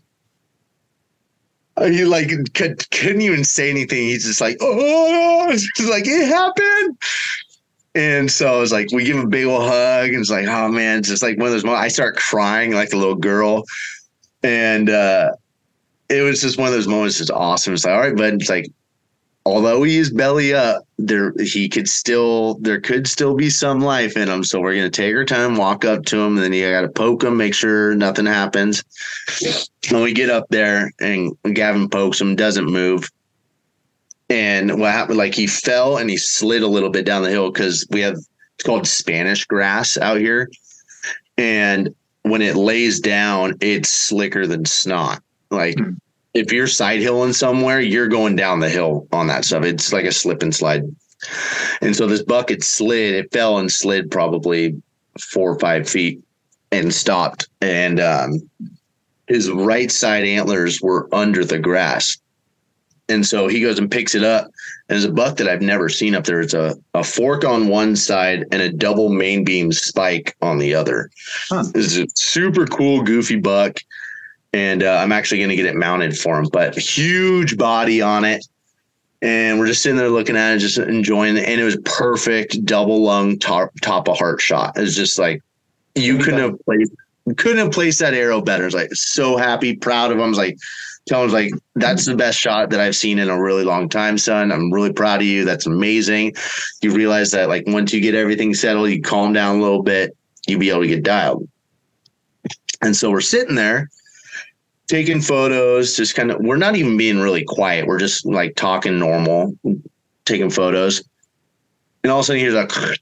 he like could, couldn't even say anything. He's just like, oh, it's just like it happened. And so I was like, we give him a big old hug, and it's like, oh man, it's just like one of those moments. I start crying like a little girl, and uh, it was just one of those moments. It's awesome. It's like, all right, bud. It's like, although he is belly up, there he could still, there could still be some life in him. So we're gonna take our time, walk up to him, and then you got to poke him, make sure nothing happens. When we get up there, and Gavin pokes him, doesn't move. And what happened, like he fell and he slid a little bit down the hill because we have, it's called Spanish grass out here. And when it lays down, it's slicker than snot. Like mm-hmm. if you're side hilling somewhere, you're going down the hill on that stuff. It's like a slip and slide. And so this bucket slid, it fell and slid probably four or five feet and stopped. And um, his right side antlers were under the grass. And so he goes and picks it up, and there's a buck that I've never seen up there. It's a, a fork on one side and a double main beam spike on the other. Huh. It's a super cool, goofy buck, and uh, I'm actually going to get it mounted for him. But huge body on it, and we're just sitting there looking at it, just enjoying it. And it was perfect double lung top, top of heart shot. It was just like you couldn't have placed couldn't have placed that arrow better. I was like so happy, proud of him. I was like. Tell him like, that's the best shot that I've seen in a really long time, son. I'm really proud of you. That's amazing. You realize that like once you get everything settled, you calm down a little bit, you'll be able to get dialed. And so we're sitting there, taking photos, just kind of, we're not even being really quiet. We're just like talking normal, taking photos. And all of a sudden here's like, I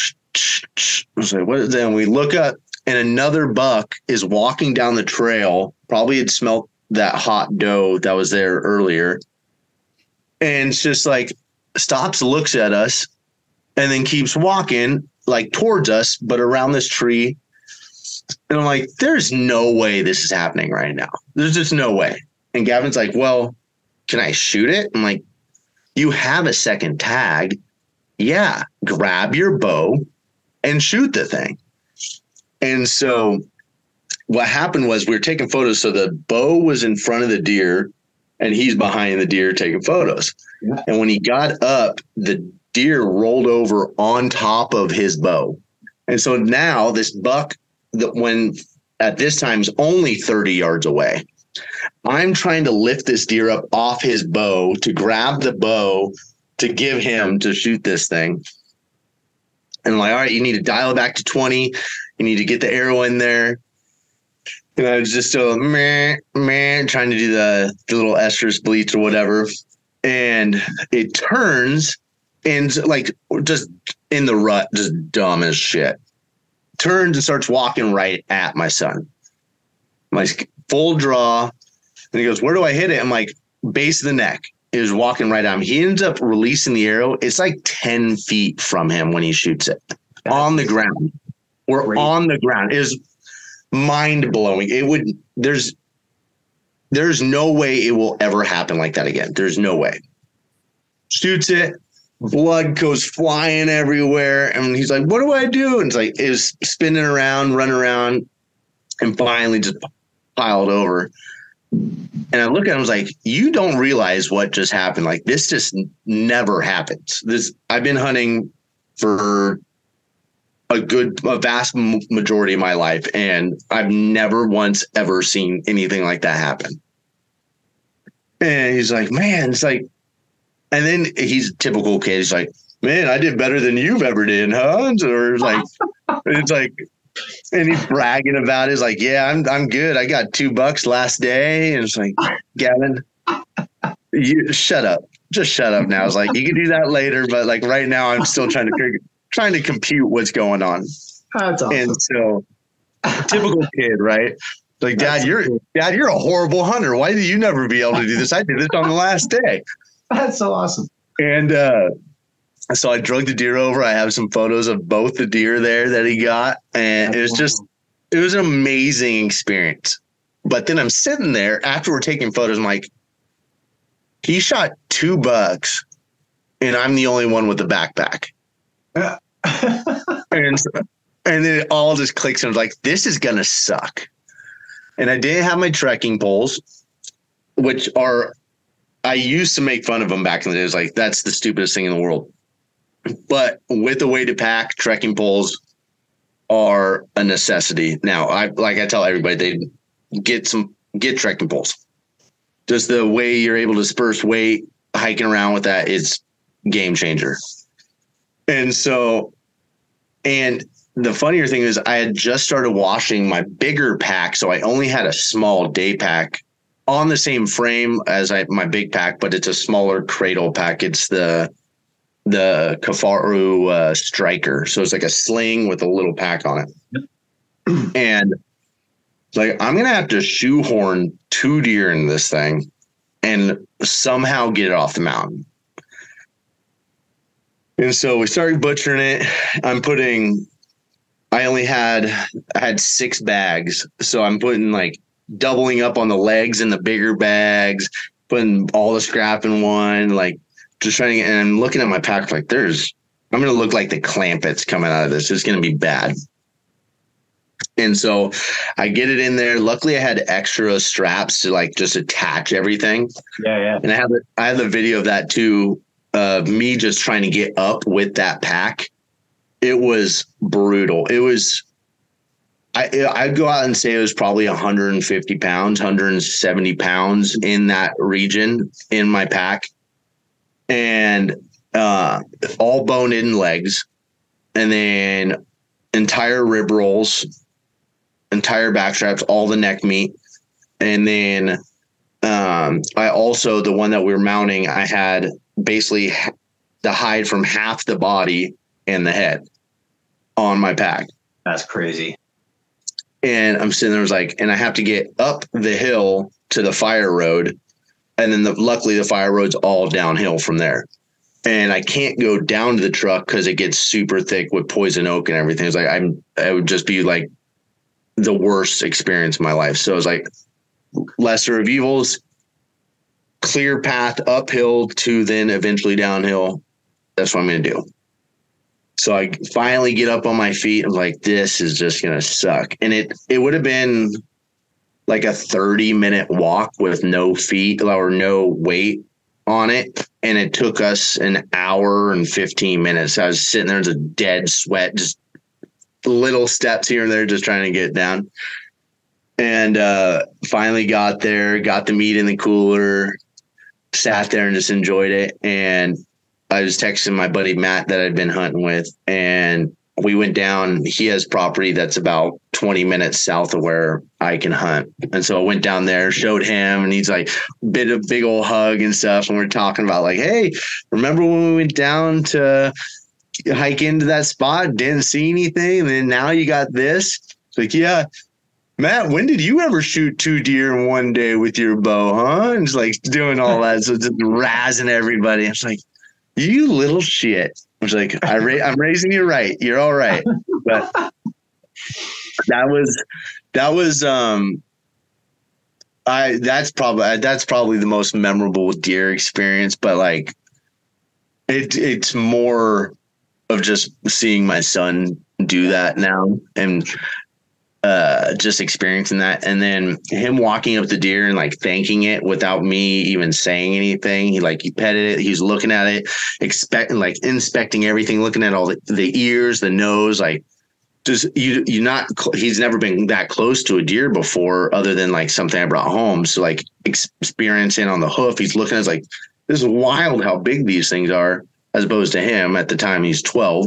was like, what is that? And we look up and another buck is walking down the trail. Probably had smelt that hot doe that was there earlier. And it's just like stops, looks at us, and then keeps walking like towards us, but around this tree. And I'm like, there's no way this is happening right now. There's just no way. And Gavin's like, well, can I shoot it? I'm like, you have a second tag. Yeah, grab your bow and shoot the thing. And so what happened was we were taking photos. So the bow was in front of the deer and he's behind the deer taking photos. Yeah. And when he got up, the deer rolled over on top of his bow. And so now this buck, that when at this time is only thirty yards away, I'm trying to lift this deer up off his bow to grab the bow to give him to shoot this thing. And I'm like, all right, you need to dial it back to twenty. You need to get the arrow in there. And I was just still meh, meh, trying to do the, the little estrus bleats or whatever. And it turns and like just in the rut, just dumb as shit. Turns and starts walking right at my son. My full draw. And he goes, where do I hit it? I'm like, base of the neck. He was walking right at him. He ends up releasing the arrow. It's like ten feet from him when he shoots it. That's on the ground. We're great. On the ground. It is mind blowing. It would, there's, there's no way it will ever happen like that again. There's no way. Shoots it. Blood goes flying everywhere. And he's like, what do I do? And it's like, it was spinning around, running around, and finally just piled over. And I look at him, I was like, you don't realize what just happened. Like, this just never happens. This, I've been hunting for a good, a vast majority of my life, and I've never once ever seen anything like that happen. And he's like, man, it's like, and then he's a typical kid. He's like, man, I did better than you've ever did, huh? Or like, it's like, and he's bragging about it. He's like, yeah, I'm I'm good. I got two bucks last day. And it's like, Gavin, you shut up. Just shut up now. It's like, you can do that later, but like right now I'm still trying to figure, trying to compute what's going on. That's awesome. And so typical kid, right? Like, Dad, That's you're cool. Dad, you're a horrible hunter. Why do you never be able to do this? I did this on the last day. That's so awesome. And uh so I drug the deer over. I have some photos of both the deer there that he got. And it was just, it was an amazing experience. But then I'm sitting there after we're taking photos. I'm like, he shot two bucks and I'm the only one with the backpack. and, and then it all just clicks. And I was like, this is going to suck. And I didn't have my trekking poles, which are, I used to make fun of them back in the day. It was like, that's the stupidest thing in the world. But with the weighted pack, trekking poles are a necessity. Now, I like I tell everybody, they get some get trekking poles. Just the way you're able to disperse weight, hiking around with that is game changer. And so, and the funnier thing is, I had just started washing my bigger pack, so I only had a small day pack on the same frame as I my big pack, but it's a smaller cradle pack. It's the the Kifaru uh, Striker. So it's like a sling with a little pack on it. Yep. And like, I'm going to have to shoehorn two deer in this thing and somehow get it off the mountain. And so we started butchering it. I'm putting, I only had, I had six bags. So I'm putting like doubling up on the legs in the bigger bags, putting all the scrap in one, like, just trying to get, and I'm looking at my pack like there's, I'm going to look like the Clampets coming out of this. It's going to be bad. And so I get it in there. Luckily I had extra straps to like just attach everything. Yeah. Yeah. And I have, the, I have the video of that too, of me just trying to get up with that pack. It was brutal. It was, I, I'd go out and say it was probably one hundred fifty pounds, one hundred seventy pounds in that region in my pack. And uh, all bone-in legs, and then entire rib rolls, entire back straps, all the neck meat, And then um, I also, the one that we were mounting, I had basically the hide from half the body and the head on my pack. That's crazy. And I'm sitting there, was like, and I have to get up the hill to the fire road. And then the, luckily the fire road's all downhill from there. And I can't go down to the truck because it gets super thick with poison oak and everything. It's like, I'm, it would just be like the worst experience of my life. So it was like lesser of evils, clear path uphill to then eventually downhill. That's what I'm going to do. So I finally get up on my feet. I'm like, this is just going to suck. And it, it would have been like a thirty minute walk with no feet or no weight on it. And it took us an hour and fifteen minutes. I was sitting there as a dead sweat, just little steps here and there, just trying to get down. And uh, finally got there, got the meat in the cooler, sat there and just enjoyed it. And I was texting my buddy Matt that I'd been hunting with, and we went down. He has property that's about twenty minutes south of where I can hunt. And so I went down there, showed him, and he's like, bit a big old hug and stuff. And we're talking about like, hey, remember when we went down to hike into that spot, didn't see anything, and then now you got this? It's like, yeah, Matt, when did you ever shoot two deer in one day with your bow, huh? And it's like doing all that. So just razzing everybody. It's like, you little shit. I was like, I ra- I'm raising you right. You're all right. But that was, that was, um, I, that's probably, that's probably the most memorable deer experience, but like it, it's more of just seeing my son do that now and, uh, just experiencing that. And then him walking up the deer and like thanking it without me even saying anything. He like, he petted it. He's looking at it, expecting, like inspecting everything, looking at all the, the ears, the nose, like just you, you not, he's never been that close to a deer before other than like something I brought home. So like experiencing on the hoof, he's looking at it like, this is wild how big these things are, as opposed to him at the time he's twelve.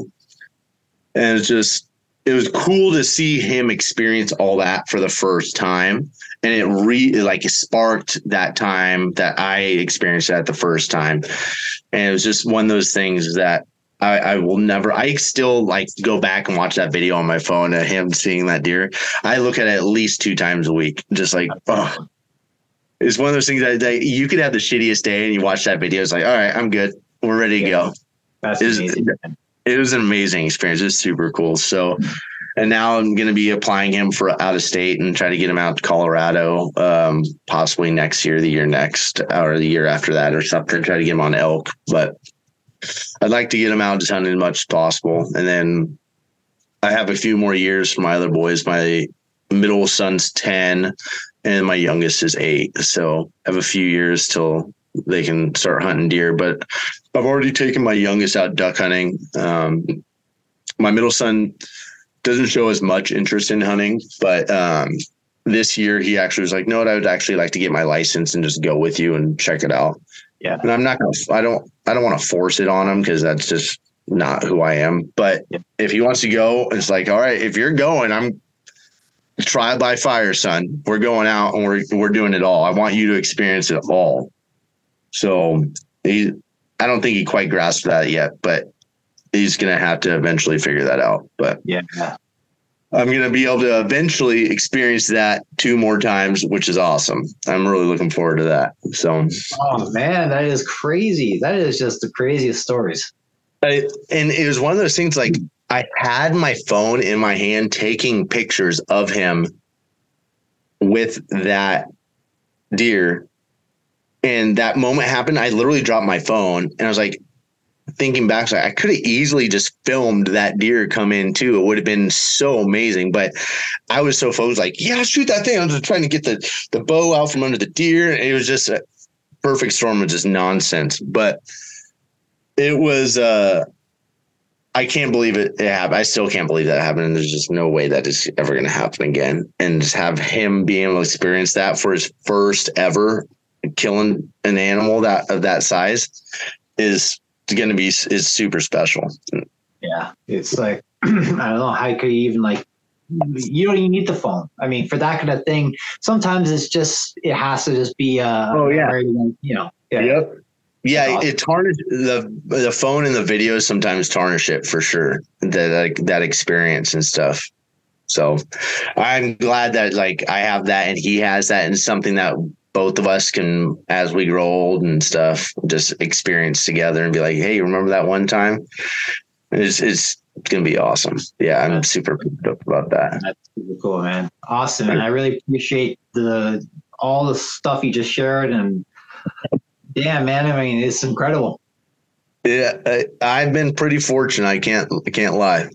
And it's just, it was cool to see him experience all that for the first time. And it re like it sparked that time that I experienced that the first time. And it was just one of those things that I, I will never, I still like go back and watch that video on my phone of him seeing that deer. I look at it at least two times a week, just like, oh, it's one of those things that, that you could have the shittiest day and you watch that video. It's like, all right, I'm good. We're ready to go. That's it was, amazing. It was an amazing experience. It was super cool. So, and now I'm going to be applying him for out of state and try to get him out to Colorado, um, possibly next year, the year next, or the year after that or something, try to get him on elk. But I'd like to get him out just hunting as much as possible. And then I have a few more years for my other boys. My middle son's ten and my youngest is eight. So I have a few years till they can start hunting deer, but I've already taken my youngest out duck hunting. Um, my middle son doesn't show as much interest in hunting, but um, this year he actually was like, no, I would actually like to get my license and just go with you and check it out. Yeah. And I'm not going to, I don't, I don't want to force it on him because that's just not who I am. But yeah. If he wants to go, it's like, all right, if you're going, I'm trial by fire, son. We're going out and we're, we're doing it all. I want you to experience it all. So he, I don't think he quite grasped that yet, but he's going to have to eventually figure that out. But yeah, I'm going to be able to eventually experience that two more times, which is awesome. I'm really looking forward to that. So, oh man, that is crazy. That is just the craziest stories. I, and it was one of those things like I had my phone in my hand taking pictures of him with that deer. And that moment happened. I literally dropped my phone and I was like, thinking back, so I could have easily just filmed that deer come in too. It would have been so amazing, but I was so focused, like, yeah, shoot that thing. I was just trying to get the, the bow out from under the deer. And it was just a perfect storm of just nonsense. But it was, uh, I can't believe it, it happened. I still can't believe that happened. And there's just no way that is ever going to happen again. And just have him being able to experience that for his first ever killing an animal that of that size is going to be is super special. Yeah, it's like I don't know how could you even like you don't even need the phone. I mean, for that kind of thing, sometimes it's just it has to just be uh oh yeah, you know. Yeah. Yep. Yeah, awesome. it tarnished the the phone and the videos sometimes tarnish it for sure. That like, that experience and stuff. So I'm glad that like I have that and he has that, and something that both of us can, as we grow old and stuff, just experience together and be like, hey, remember that one time? It's it's gonna be awesome. Yeah, I'm that's, super pumped up about that. That's super cool, man. Awesome, and I really appreciate the all the stuff you just shared, and yeah, man. I mean, it's incredible. Yeah, I, I've been pretty fortunate. I can't I can't lie.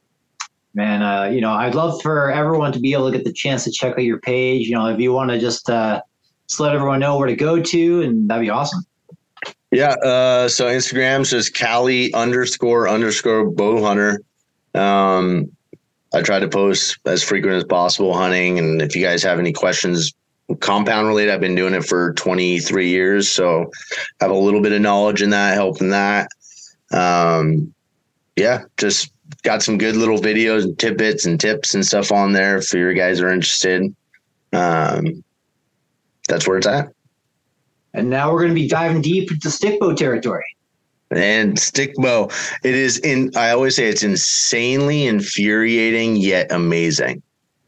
Man, uh, you know, I'd love for everyone to be able to get the chance to check out your page. You know, if you want to just uh, just let everyone know where to go to, and that'd be awesome. Yeah. Uh, so Instagram says Cali underscore underscore bow hunter. Um, I try to post as frequent as possible hunting. And if you guys have any questions, compound related, I've been doing it for twenty-three years. So I have a little bit of knowledge in that, helping that. Um, yeah, just got some good little videos and tidbits and tips and stuff on there if you guys are interested. Um, that's where it's at. And now we're going to be diving deep into stick bow territory. And stick bow, it is in, I always say it's insanely infuriating yet amazing.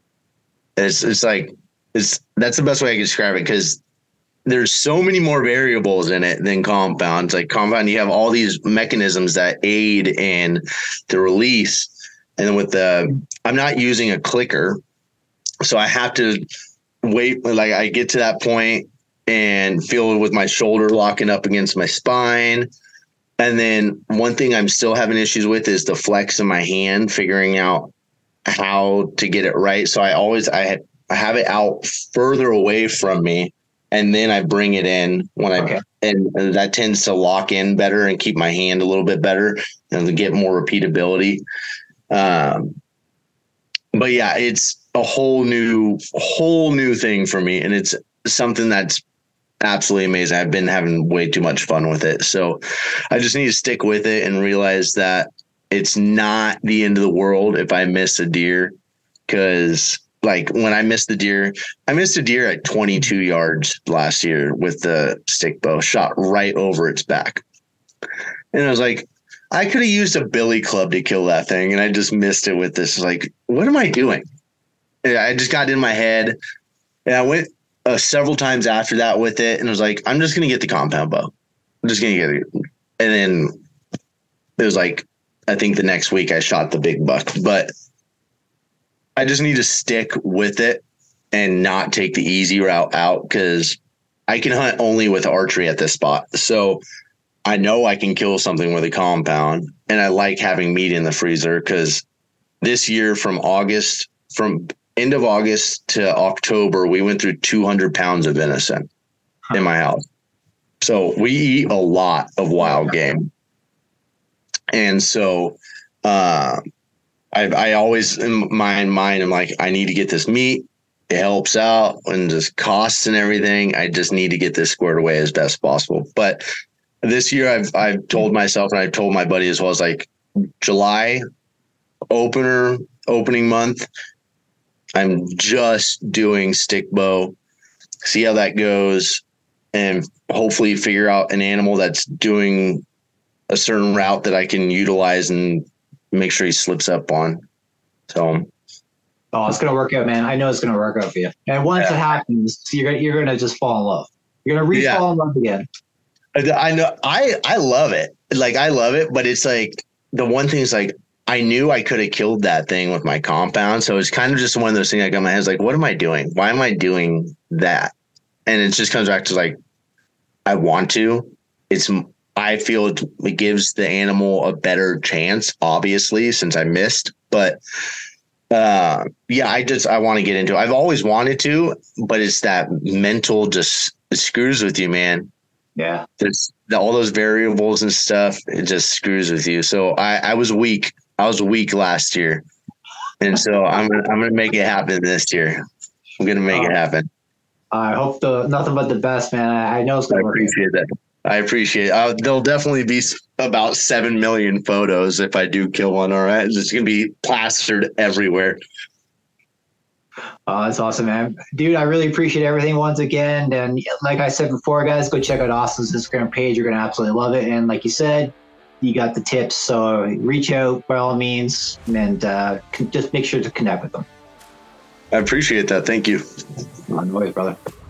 It's it's like, it's that's the best way I can describe it, because there's so many more variables in it than compounds. Like compound, you have all these mechanisms that aid in the release. And then with the, I'm not using a clicker, so I have to wait. Like I get to that point and feel with my shoulder locking up against my spine. And then one thing I'm still having issues with is the flex of my hand, figuring out how to get it right. So I always, I, had, I have it out further away from me, and then I bring it in when I, okay. and, and that tends to lock in better and keep my hand a little bit better and to get more repeatability. Um, but yeah, it's a whole new, whole new thing for me. And it's something that's absolutely amazing. I've been having way too much fun with it. So I just need to stick with it and realize that it's not the end of the world if I miss a deer. Cause like when I missed the deer, I missed a deer at twenty-two yards last year with the stick bow, shot right over its back. And I was like, I could have used a billy club to kill that thing. And I just missed it with this. Like, what am I doing? And I just got in my head, and I went uh, several times after that with it. And I was like, I'm just going to get the compound bow. I'm just going to get it. And then it was like, I think the next week I shot the big buck, but I just need to stick with it and not take the easy route out, because I can hunt only with archery at this spot. So I know I can kill something with a compound, and I like having meat in the freezer, because this year from August, from end of August to October, we went through two hundred pounds of venison huh. in my house. So we eat a lot of wild game. And so, uh, I, I always in my mind, I'm like, I need to get this meat. It helps out, and just costs and everything. I just need to get this squared away as best possible. But this year I've, I've told myself, and I've told my buddy as well, as like July opener, opening month, I'm just doing stick bow, see how that goes, and hopefully figure out an animal that's doing a certain route that I can utilize and make sure he slips up on. So, oh, it's gonna work out, man. I know it's gonna work out for you. And once yeah. it happens, you're you're gonna just fall in love. You're gonna re fall yeah. in love again. I know. I I love it. Like I love it, but it's like the one thing is like I knew I could have killed that thing with my compound. So it's kind of just one of those things. I got in my head, is like, what am I doing? Why am I doing that? And it just comes back to like, I want to. It's. I feel it, it gives the animal a better chance, obviously, since I missed. But uh, yeah, I just I want to get into it. I've always wanted to, but it's that mental just it screws with you, man. Yeah, there's all those variables and stuff. It just screws with you. So I, I was weak. I was weak last year, and so I'm gonna, I'm gonna make it happen this year. I'm gonna make uh, it happen. I hope the nothing but the best, man. I, I know it's gonna I work. Appreciate that. I appreciate it. Uh, there'll definitely be about seven million photos if I do kill one. All right. It's going to be plastered everywhere. Oh, that's awesome, man. Dude, I really appreciate everything once again. And like I said before, guys, go check out Austin's Instagram page. You're going to absolutely love it. And like you said, you got the tips. So reach out by all means and uh, just make sure to connect with them. I appreciate that. Thank you. No worries, brother.